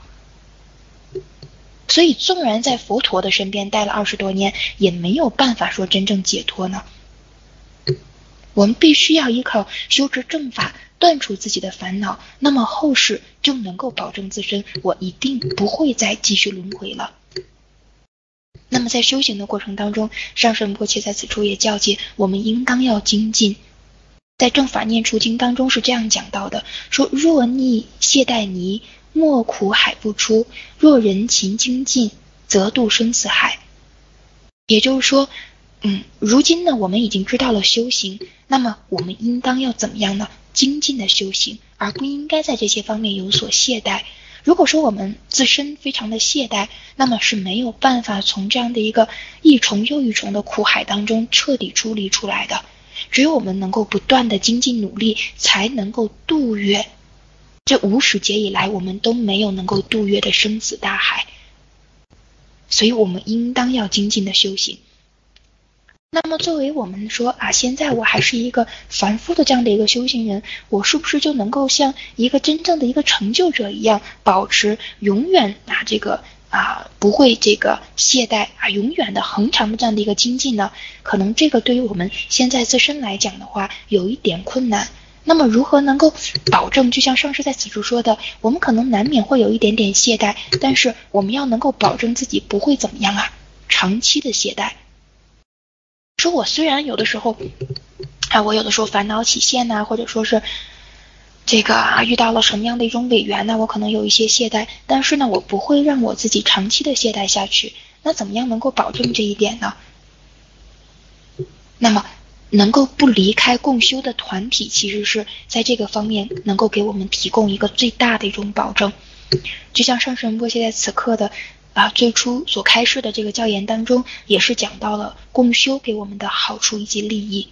A: 所以纵然在佛陀的身边待了二十多年，也没有办法说真正解脱呢。我们必须要依靠修持正法，断除自己的烦恼，那么后世就能够保证自身，我一定不会再继续轮回了。那么在修行的过程当中，上师仁波切在此处也教诫我们应当要精进。在正法念处经当中是这样讲到的，说若逆懈怠泥，莫苦海不出，若人勤精进，则渡生死海。也就是说嗯，如今呢我们已经知道了修行，那么我们应当要怎么样呢？精进的修行，而不应该在这些方面有所懈怠。如果说我们自身非常的懈怠，那么是没有办法从这样的一个一重又一重的苦海当中彻底出离出来的。只有我们能够不断的精进努力，才能够渡越这无始劫以来我们都没有能够渡越的生死大海。所以我们应当要精进的修行。那么作为我们说啊，现在我还是一个凡夫的这样的一个修行人，我是不是就能够像一个真正的一个成就者一样，保持永远啊这个啊不会这个懈怠啊，永远的恒长的这样的一个精进呢？可能这个对于我们现在自身来讲的话，有一点困难。 那么如何能够保证，就像上师在此处说的，我们可能难免会有一点点懈怠，但是我们要能够保证自己不会怎么样啊，长期的懈怠。说我虽然有的时候啊，我有的时候烦恼起现呐、啊，或者说是这个啊遇到了什么样的一种委员呢，我可能有一些懈怠，但是呢，我不会让我自己长期的懈怠下去。那怎么样能够保证这一点呢？那么能够不离开共修的团体，其实是在这个方面能够给我们提供一个最大的一种保证。就像上师仁波切在此刻的啊最初所开示的这个教言当中，也是讲到了共修给我们的好处以及利益。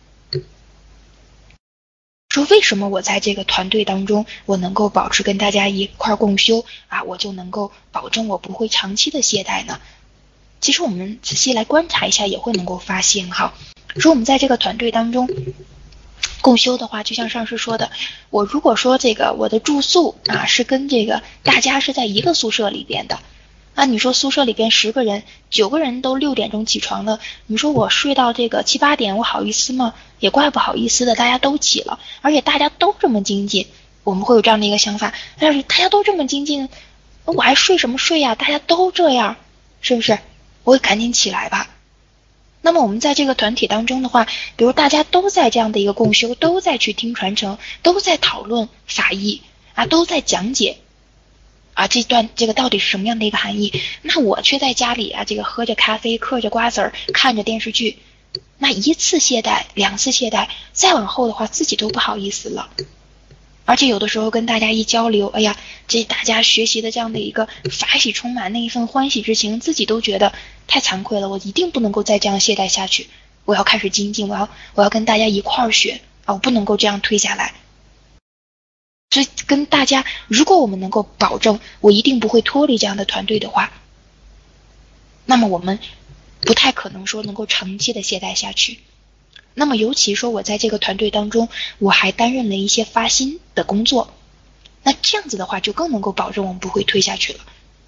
A: 说为什么我在这个团队当中，我能够保持跟大家一块共修啊，我就能够保证我不会长期的懈怠呢？其实我们仔细来观察一下，也会能够发现哈。说我们在这个团队当中共修的话，就像上师说的，我如果说这个我的住宿啊是跟这个大家是在一个宿舍里边的啊，你说宿舍里边十个人，九个人都六点钟起床了，你说我睡到这个七八点，我好意思吗？也怪不好意思的，大家都起了，而且大家都这么精进，我们会有这样的一个想法，但是大家都这么精进，我还睡什么睡呀？大家都这样，是不是？我赶紧起来吧。那么我们在这个团体当中的话，比如大家都在这样的一个共修，都在去听传承，都在讨论法义啊，都在讲解啊这段这个到底是什么样的一个含义，那我却在家里啊这个喝着咖啡，嗑着瓜子儿，看着电视剧，那一次懈怠，两次懈怠，再往后的话自己都不好意思了。而且有的时候跟大家一交流，哎呀，这大家学习的这样的一个法喜充满那一份欢喜之情，自己都觉得太惭愧了，我一定不能够再这样懈怠下去，我要开始精进，我要我要跟大家一块儿学啊，我不能够这样退下来。所以跟大家，如果我们能够保证我一定不会脱离这样的团队的话，那么我们不太可能说能够长期的懈怠下去。那么尤其说我在这个团队当中，我还担任了一些发心的工作，那这样子的话就更能够保证我们不会退下去了。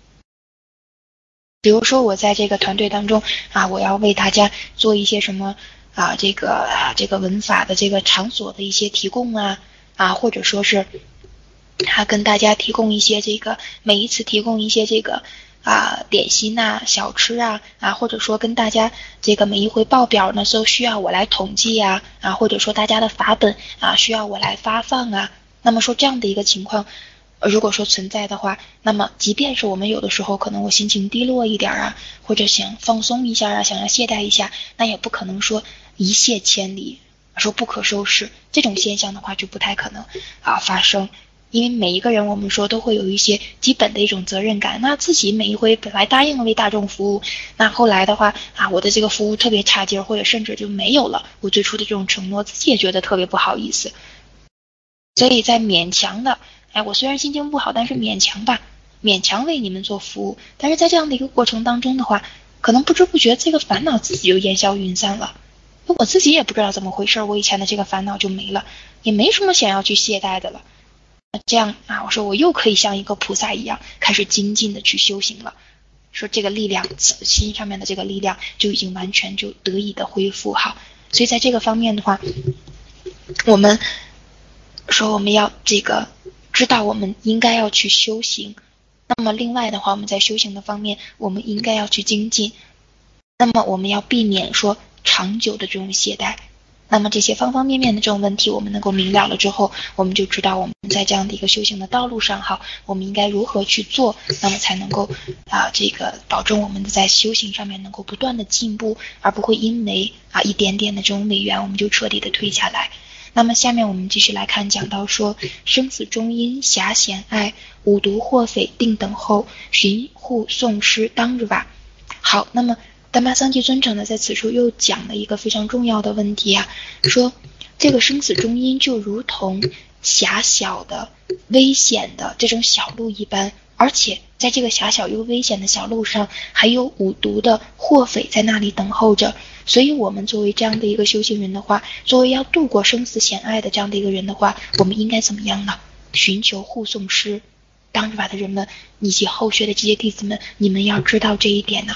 A: 比如说我在这个团队当中啊，我要为大家做一些什么啊这个啊这个文法的这个场所的一些提供啊啊或者说是啊跟大家提供一些这个每一次提供一些这个啊点心啊小吃啊啊或者说跟大家这个每一回报表呢都需要我来统计啊啊或者说大家的法本啊需要我来发放啊，那么说这样的一个情况如果说存在的话，那么即便是我们有的时候可能我心情低落一点啊，或者想放松一下啊，想要懈怠一下，那也不可能说一泻千里，说不可收拾，这种现象的话就不太可能啊发生。因为每一个人我们说都会有一些基本的一种责任感，那自己每一回本来答应了为大众服务，那后来的话啊我的这个服务特别差劲，或者甚至就没有了我最初的这种承诺，自己也觉得特别不好意思。所以在勉强的哎，我虽然心情不好，但是勉强吧，勉强为你们做服务。但是在这样的一个过程当中的话，可能不知不觉这个烦恼自己就烟消云散了。我自己也不知道怎么回事，我以前的这个烦恼就没了，也没什么想要去懈怠的了。这样啊，我说我又可以像一个菩萨一样，开始精进的去修行了。说这个力量，心上面的这个力量就已经完全就得以的恢复好。所以在这个方面的话，我们说我们要这个。知道我们应该要去修行，那么另外的话我们在修行的方面我们应该要去精进，那么我们要避免说长久的这种懈怠。那么这些方方面面的这种问题我们能够明了了之后，我们就知道我们在这样的一个修行的道路上好，我们应该如何去做，那么才能够啊这个保证我们在修行上面能够不断的进步，而不会因为啊一点点的这种违缘我们就彻底的退下来。那么下面我们继续来看，讲到说生死中因遐显爱五毒祸匪定等候寻护诵师当日瓦。好，那么丹巴桑吉尊者呢在此处又讲了一个非常重要的问题啊，说这个生死中因就如同狭小的危险的这种小路一般，而且在这个狭小又危险的小路上还有五毒的祸匪在那里等候着。所以我们作为这样的一个修行人的话，作为要度过生死险隘的这样的一个人的话，我们应该怎么样呢？寻求护送师当日瓦的人们以及后学的这些弟子们，你们要知道这一点呢。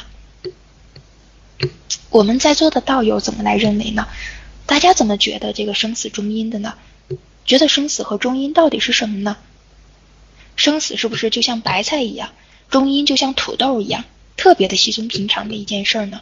A: 我们在座的道友怎么来认为呢？大家怎么觉得这个生死中因的呢？ 觉得生死和中阴到底是什么呢？生死是不是就像白菜一样，中阴就像土豆一样，特别的稀松平常的一件事呢？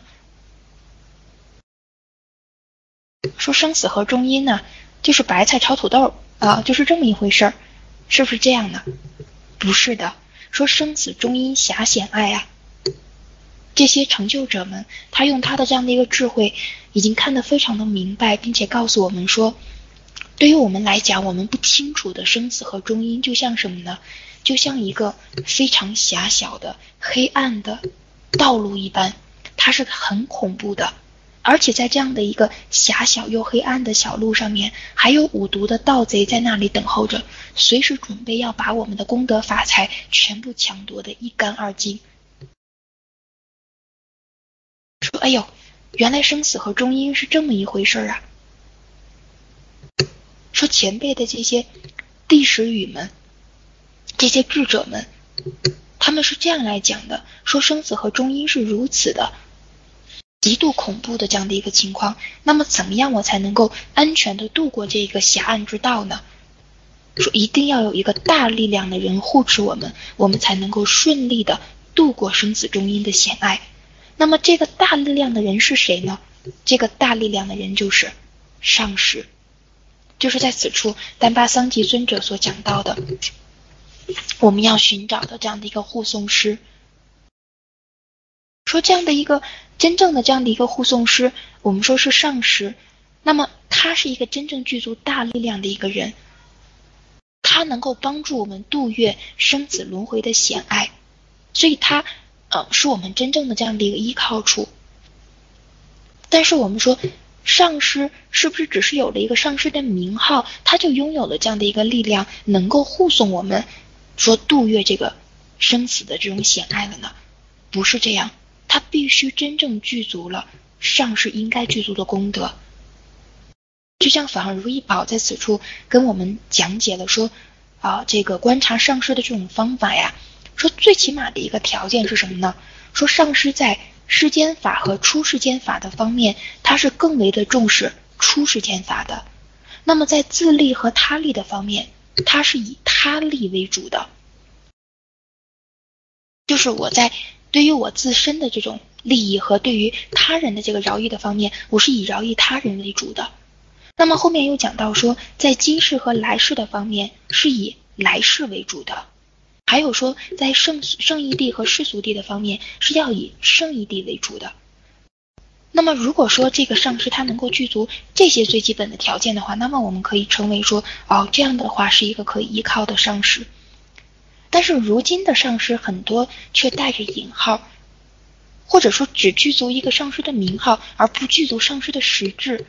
A: 说生死和中阴呢，就是白菜炒土豆啊，就是这么一回事儿，是不是这样呢？不是的，说生死中阴侠险爱啊，这些成就者们，他用他的这样的一个智慧，已经看得非常的明白，并且告诉我们说，对于我们来讲，我们不清楚的生死和中阴就像什么呢？就像一个非常狭小的黑暗的道路一般，它是很恐怖的。而且在这样的一个狭小又黑暗的小路上面，还有五毒的盗贼在那里等候着，随时准备要把我们的功德法财全部抢夺得一干二净。说哎呦，原来生死和中阴是这么一回事啊。说前辈的这些历史语们，这些智者们，他们是这样来讲的，说生死和中阴是如此的极度恐怖的这样的一个情况，那么怎么样我才能够安全的度过这个狭暗之道呢？说一定要有一个大力量的人护持我们，我们才能够顺利的度过生死中阴的险隘。那么这个大力量的人是谁呢？这个大力量的人就是上师，就是在此处丹巴桑吉尊者所讲到的我们要寻找的这样的一个护送师。说这样的一个真正的这样的一个护送师，我们说是上师，那么他是一个真正具足大力量的一个人，他能够帮助我们度越生死轮回的险隘，所以他呃是我们真正的这样的一个依靠处。但是我们说上师是不是只是有了一个上师的名号，他就拥有了这样的一个力量，能够护送我们说度越这个生死的这种险隘了呢？不是这样，他必须真正具足了上师应该具足的功德。就像法王如意宝在此处跟我们讲解了说啊，这个观察上师的这种方法呀，说最起码的一个条件是什么呢？说上师在世间法和出世间法的方面，他是更为的重视出世间法的。那么在自利和他利的方面，他是以他利为主的，就是我在对于我自身的这种利益和对于他人的这个饶益的方面，我是以饶益他人为主的。那么后面又讲到说，在今世和来世的方面是以来世为主的，还有说在圣圣义地和世俗地的方面是要以圣义地为主的。那么如果说这个上师他能够具足这些最基本的条件的话，那么我们可以称为说哦，这样的话是一个可以依靠的上师。但是如今的上师很多却带着引号，或者说只具足一个上师的名号，而不具足上师的实质。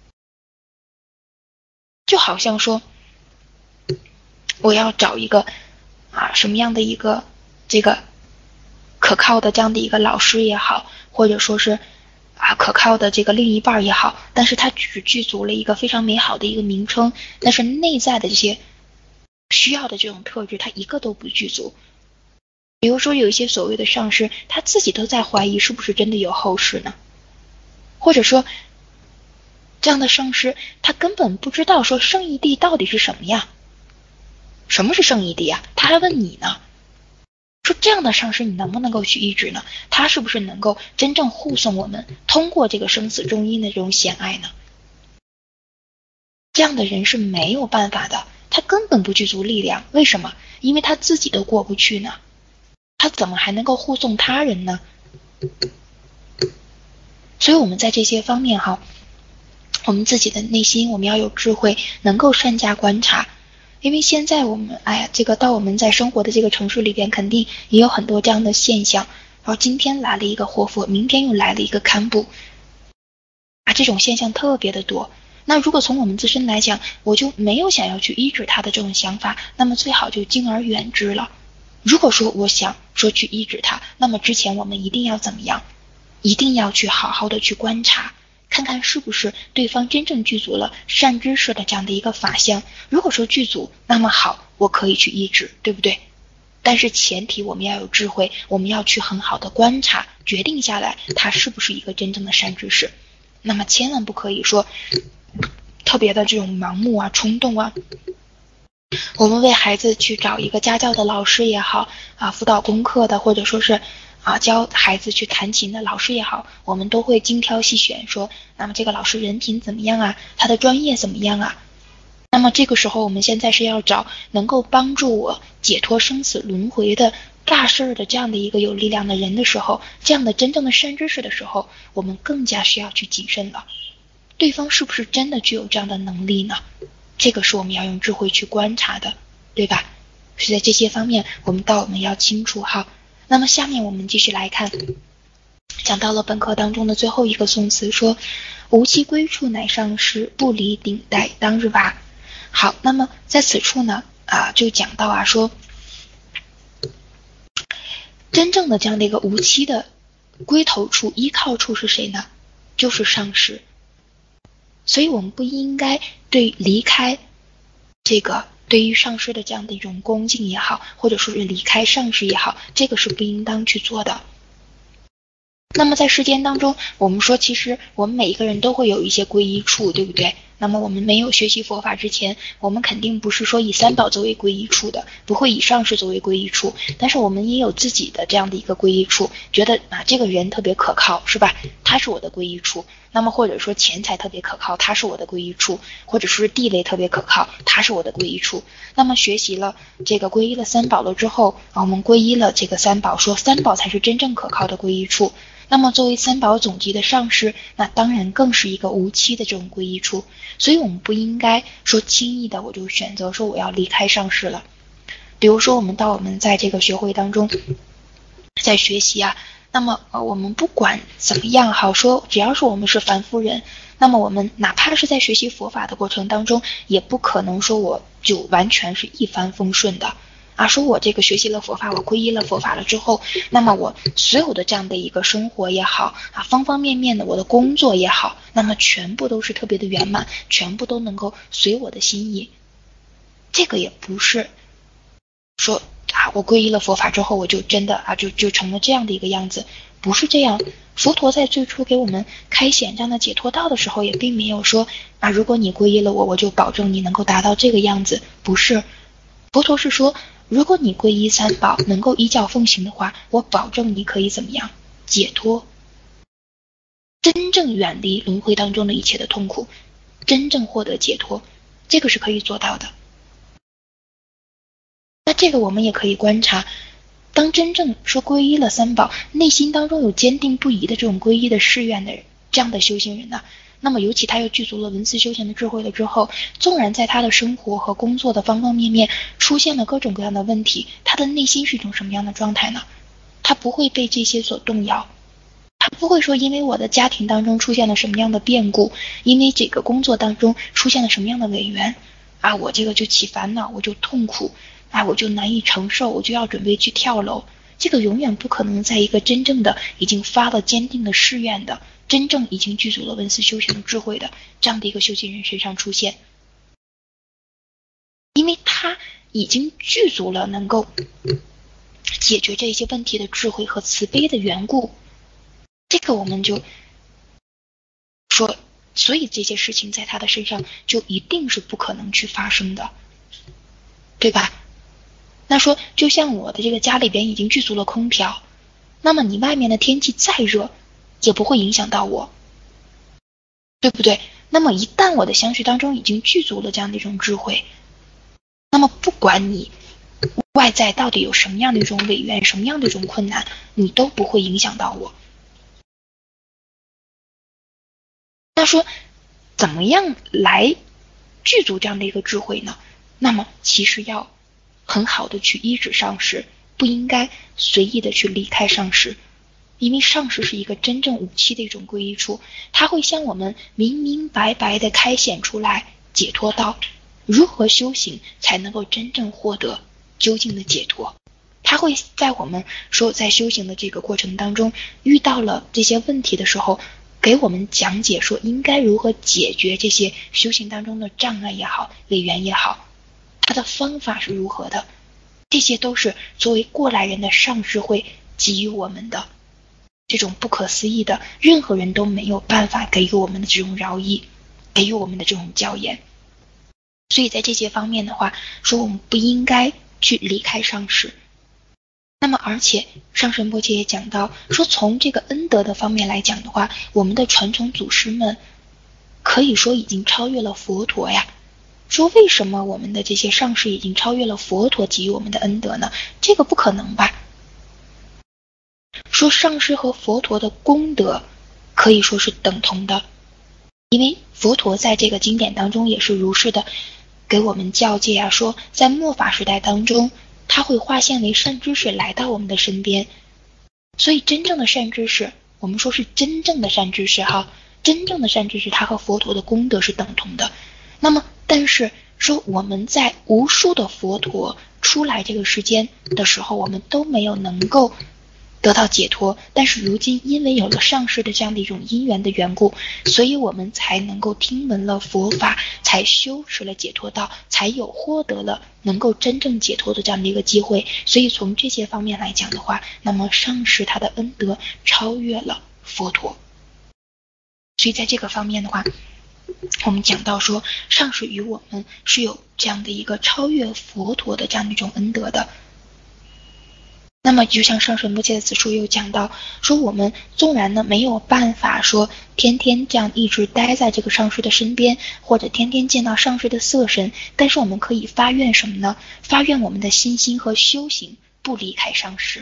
A: 就好像说我要找一个啊什么样的一个这个可靠的这样的一个老师也好，或者说是啊可靠的这个另一半也好，但是他只具足了一个非常美好的一个名称，但是内在的这些需要的这种特质他一个都不具足。比如说有一些所谓的上师，他自己都在怀疑是不是真的有后世呢？或者说这样的上师他根本不知道说圣义地到底是什么呀？什么是圣义地啊？他还问你呢。说这样的上师你能不能够去医治呢？他是不是能够真正护送我们通过这个生死中阴的这种险隘呢？这样的人是没有办法的，他根本不具足力量。为什么？因为他自己都过不去呢，他怎么还能够护送他人呢？所以我们在这些方面哈，我们自己的内心我们要有智慧，能够善加观察。因为现在我们哎呀，这个到我们在生活的这个城市里边，肯定也有很多这样的现象。然后今天来了一个活佛，明天又来了一个堪布啊，这种现象特别的多。那如果从我们自身来讲，我就没有想要去医治他的这种想法，那么最好就敬而远之了。如果说我想说去医治他，那么之前我们一定要怎么样？一定要去好好的去观察，看看是不是对方真正具足了善知识的这样的一个法相。如果说具足，那么好，我可以去医治，对不对？但是前提我们要有智慧，我们要去很好的观察，决定下来他是不是一个真正的善知识。那么千万不可以说特别的这种盲目啊、冲动啊。我们为孩子去找一个家教的老师也好啊，辅导功课的，或者说是啊教孩子去弹琴的老师也好，我们都会精挑细选，说那么这个老师人品怎么样啊，他的专业怎么样啊。那么这个时候我们现在是要找能够帮助我解脱生死轮回的大事儿的这样的一个有力量的人的时候，这样的真正的善知识的时候，我们更加需要去谨慎了。对方是不是真的具有这样的能力呢？这个是我们要用智慧去观察的，对吧？是在这些方面我们到我们要清楚哈。那么下面我们继续来看，讲到了本课当中的最后一个宋词，说无期归处乃上师，不离顶戴当日娃。好，那么在此处呢啊，就讲到啊，说真正的这样的一个无期的归头处、依靠处是谁呢？就是上师。所以我们不应该对离开这个对于上师的这样的一种恭敬也好，或者说是离开上师也好，这个是不应当去做的。那么在世间当中，我们说其实我们每一个人都会有一些皈依处，对不对？那么我们没有学习佛法之前，我们肯定不是说以三宝作为皈依处的，不会以上师作为皈依处，但是我们也有自己的这样的一个皈依处，觉得啊这个人特别可靠，是吧？他是我的皈依处。那么或者说钱财特别可靠，他是我的皈依处，或者说是地位特别可靠，他是我的皈依处。那么学习了这个皈依了三宝了之后，啊，我们皈依了这个三宝，说三宝才是真正可靠的皈依处。那么作为三宝总集的上师，那当然更是一个无期的这种皈依处。所以我们不应该说轻易的我就选择说我要离开上师了。比如说我们到我们在这个学会当中在学习啊，那么呃我们不管怎么样好说，只要是我们是凡夫人，那么我们哪怕是在学习佛法的过程当中，也不可能说我就完全是一帆风顺的啊，说我这个学习了佛法，我皈依了佛法了之后，那么我所有的这样的一个生活也好啊，方方面面的我的工作也好，那么全部都是特别的圆满，全部都能够随我的心意。这个也不是说啊，我皈依了佛法之后，我就真的啊就就成了这样的一个样子，不是这样。佛陀在最初给我们开显这样的解脱道的时候，也并没有说啊，如果你皈依了我，我就保证你能够达到这个样子，不是。佛陀是说，如果你皈依三宝，能够依教奉行的话，我保证你可以怎么样解脱，真正远离轮回当中的一切的痛苦，真正获得解脱，这个是可以做到的。那这个我们也可以观察，当真正说皈依了三宝，内心当中有坚定不移的这种皈依的誓愿的这样的修行人呢，那么尤其他又具足了文思修行的智慧了之后，纵然在他的生活和工作的方方面面出现了各种各样的问题，他的内心是一种什么样的状态呢？他不会被这些所动摇，他不会说因为我的家庭当中出现了什么样的变故，因为这个工作当中出现了什么样的违缘啊，我这个就起烦恼，我就痛苦啊，我就难以承受，我就要准备去跳楼。这个永远不可能在一个真正的已经发了坚定的誓愿的，真正已经具足了文思修行的智慧的这样的一个修行人身上出现，因为他已经具足了能够解决这些问题的智慧和慈悲的缘故。这个我们就说，所以这些事情在他的身上就一定是不可能去发生的，对吧？那说就像我的这个家里边已经具足了空调，那么你外面的天气再热也不会影响到我，对不对？那么一旦我的相续当中已经具足了这样的一种智慧，那么不管你外在到底有什么样的一种违缘，什么样的一种困难，你都不会影响到我。那说怎么样来具足这样的一个智慧呢？那么其实要很好的去依止上师，不应该随意的去离开上师，因为上师是一个真正无期的一种皈依处，它会向我们明明白白的开显出来解脱道，如何修行才能够真正获得究竟的解脱。它会在我们说在修行的这个过程当中遇到了这些问题的时候，给我们讲解说应该如何解决这些修行当中的障碍也好，违缘也好，它的方法是如何的，这些都是作为过来人的上师会给予我们的这种不可思议的，任何人都没有办法给予我们的这种饶益， 给予我们的这种教言。所以在这些方面的话，说我们不应该去离开上师。那么而且上师仁波切也讲到说，从这个恩德的方面来讲的话，我们的传承祖师们可以说已经超越了佛陀呀。说为什么我们的这些上师已经超越了佛陀给予我们的恩德呢？这个不可能吧。说上师和佛陀的功德可以说是等同的，因为佛陀在这个经典当中也是如是的给我们教诫啊，说在末法时代当中，他会化现为善知识来到我们的身边。所以真正的善知识，我们说是真正的善知识哈，真正的善知识他和佛陀的功德是等同的。那么但是说我们在无数的佛陀出来这个时间的时候，我们都没有能够得到解脱，但是如今因为有了上师的这样的一种因缘的缘故，所以我们才能够听闻了佛法，才修持了解脱道，才有获得了能够真正解脱的这样的一个机会。所以从这些方面来讲的话，那么上师他的恩德超越了佛陀。所以在这个方面的话，我们讲到说上师与我们是有这样的一个超越佛陀的这样的一种恩德的。那么就像上师仁波切的此处又讲到说，我们纵然呢没有办法说天天这样一直待在这个上师的身边，或者天天见到上师的色身，但是我们可以发愿什么呢？发愿我们的心心和修行不离开上师。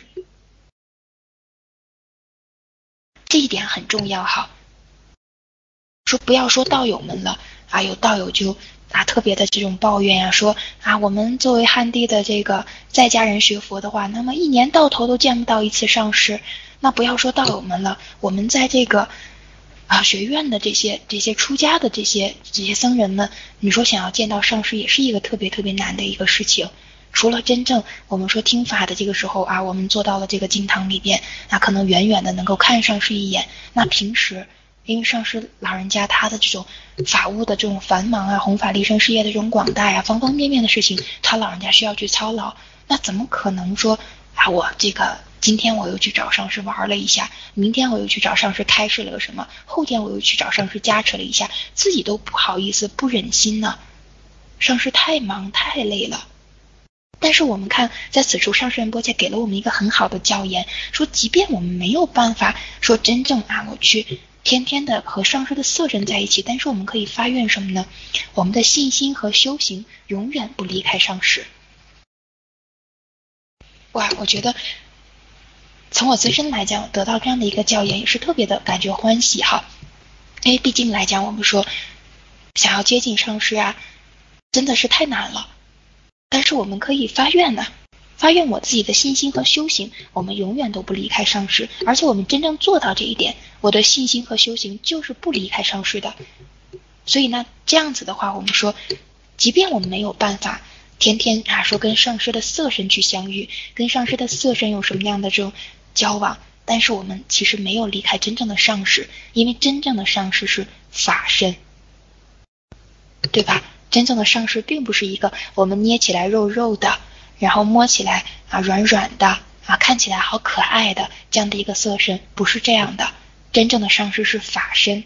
A: 这一点很重要哈。说不要说道友们了啊，有道友就啊特别的这种抱怨呀、啊，说啊我们作为汉地的这个在家人学佛的话，那么一年到头都见不到一次上师。那不要说道友们了，我们在这个啊学院的这些这些出家的这些这些僧人们，你说想要见到上师也是一个特别特别难的一个事情。除了真正我们说听法的这个时候啊，我们坐到了这个经堂里边，那可能远远的能够看上师一眼。那平时因为上师老人家他的这种法务的这种繁忙啊，弘法利生事业的这种广大呀、啊，方方面面的事情，他老人家需要去操劳，那怎么可能说啊，我这个今天我又去找上师玩了一下，明天我又去找上师开示了个什么，后天我又去找上师加持了一下，自己都不好意思不忍心呢、啊，上师太忙太累了。但是我们看在此处上师仁波切给了我们一个很好的教言，说即便我们没有办法说真正啊我去天天的和上师的色身在一起，但是我们可以发愿什么呢？我们的信心和修行永远不离开上师。哇，我觉得从我自身来讲，得到这样的一个教言也是特别的感觉欢喜哈。因为毕竟来讲，我们说想要接近上师啊，真的是太难了。但是我们可以发愿呢、啊，发愿我自己的信心和修行，我们永远都不离开上师，而且我们真正做到这一点，我的信心和修行就是不离开上师的。所以呢，这样子的话，我们说，即便我们没有办法天天啊说跟上师的色身去相遇，跟上师的色身有什么样的这种交往，但是我们其实没有离开真正的上师，因为真正的上师是法身，对吧？真正的上师并不是一个我们捏起来肉肉的，然后摸起来啊软软的啊看起来好可爱的这样的一个色身，不是这样的。真正的上师是法身。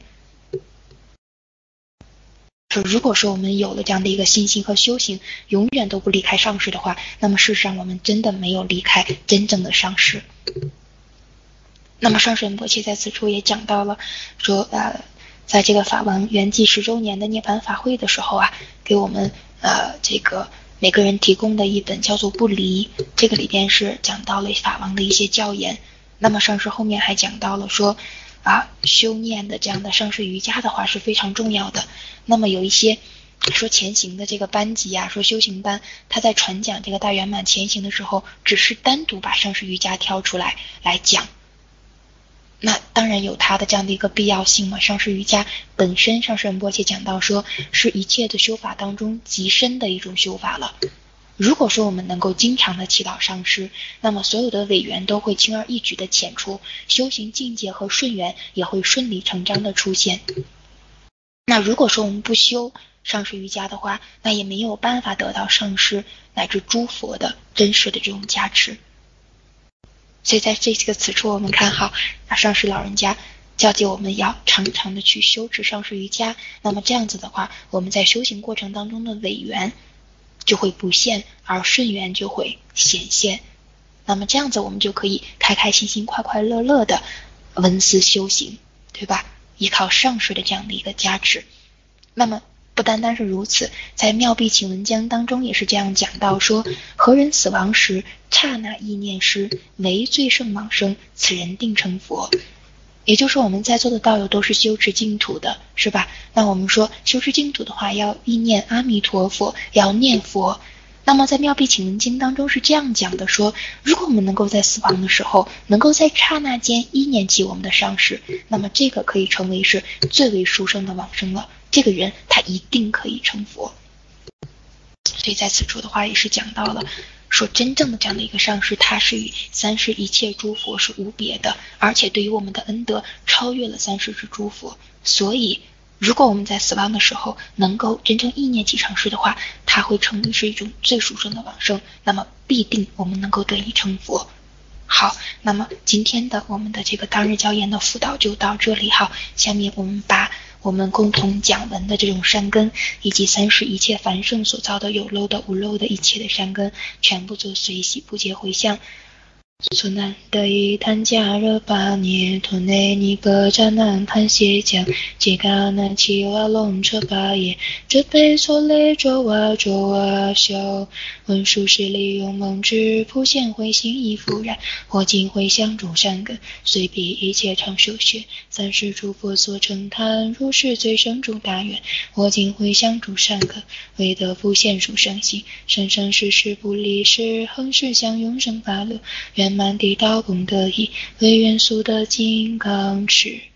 A: 说如果说我们有了这样的一个信心和修行，永远都不离开上师的话，那么事实上我们真的没有离开真正的上师。那么上师仁波切在此处也讲到了说呃在这个法王圆寂十周年的涅槃法会的时候啊，给我们呃这个每个人提供的一本叫做不离，这个里边是讲到了法王的一些教言。那么上师后面还讲到了说啊修念的这样的上师瑜伽的话是非常重要的。那么有一些说前行的这个班级啊，说修行班，他在传讲这个大圆满前行的时候，只是单独把上师瑜伽挑出来来讲。那当然有它的这样的一个必要性嘛。上师瑜伽本身，上师仁波切讲到说是一切的修法当中极深的一种修法了。如果说我们能够经常的祈祷上师，那么所有的违缘都会轻而易举的遣除，修行境界和顺缘也会顺理成章的出现。那如果说我们不修上师瑜伽的话，那也没有办法得到上师乃至诸佛的真实的这种加持。所以在这个此处我们看好啊，上师老人家教诫我们要常常的去修持上师瑜伽。那么这样子的话，我们在修行过程当中的违缘就会不现，而顺缘就会显现。那么这样子我们就可以开开心心快快乐乐的闻思修行，对吧？依靠上师的这样的一个加持。那么不单单是如此，在妙臂请文经当中也是这样讲到说，何人死亡时刹那意念失，唯最胜往生，此人定成佛。也就是我们在座的道友都是修持净土的，是吧？那我们说修持净土的话，要意念阿弥陀佛，要念佛。那么在妙臂请文经当中是这样讲的说，如果我们能够在死亡的时候，能够在刹那间意念起我们的上师，那么这个可以成为是最为殊胜的往生了，这个人他一定可以成佛。所以在此处的话也是讲到了说，真正的这样的一个上师，他是与三世一切诸佛是无别的，而且对于我们的恩德超越了三世之诸佛。所以如果我们在死亡的时候能够真正意念起上师的话，它会成为是一种最殊胜的往生，那么必定我们能够得以成佛。好，那么今天的我们的这个当日教研的辅导就到这里。好，下面我们把我们共同讲文的这种善根，以及三世一切凡圣所造的有漏的无漏的一切的善根，全部做随喜不竭回向。苏南得以檀迦热巴涅陀内尼格迦南檀谢将吉嘎南奇瓦隆车巴耶这辈错雷卓瓦卓瓦修文殊师利用梦之普现回心亦复然，或今回向诸善根，随彼一切常修学，三世诸佛所称叹，如是最胜诸大愿。或今回向诸善根，为得普现殊胜行，生生世世不离世，恒世相永生法乐，圆满地道功德意，为愿速得金刚持。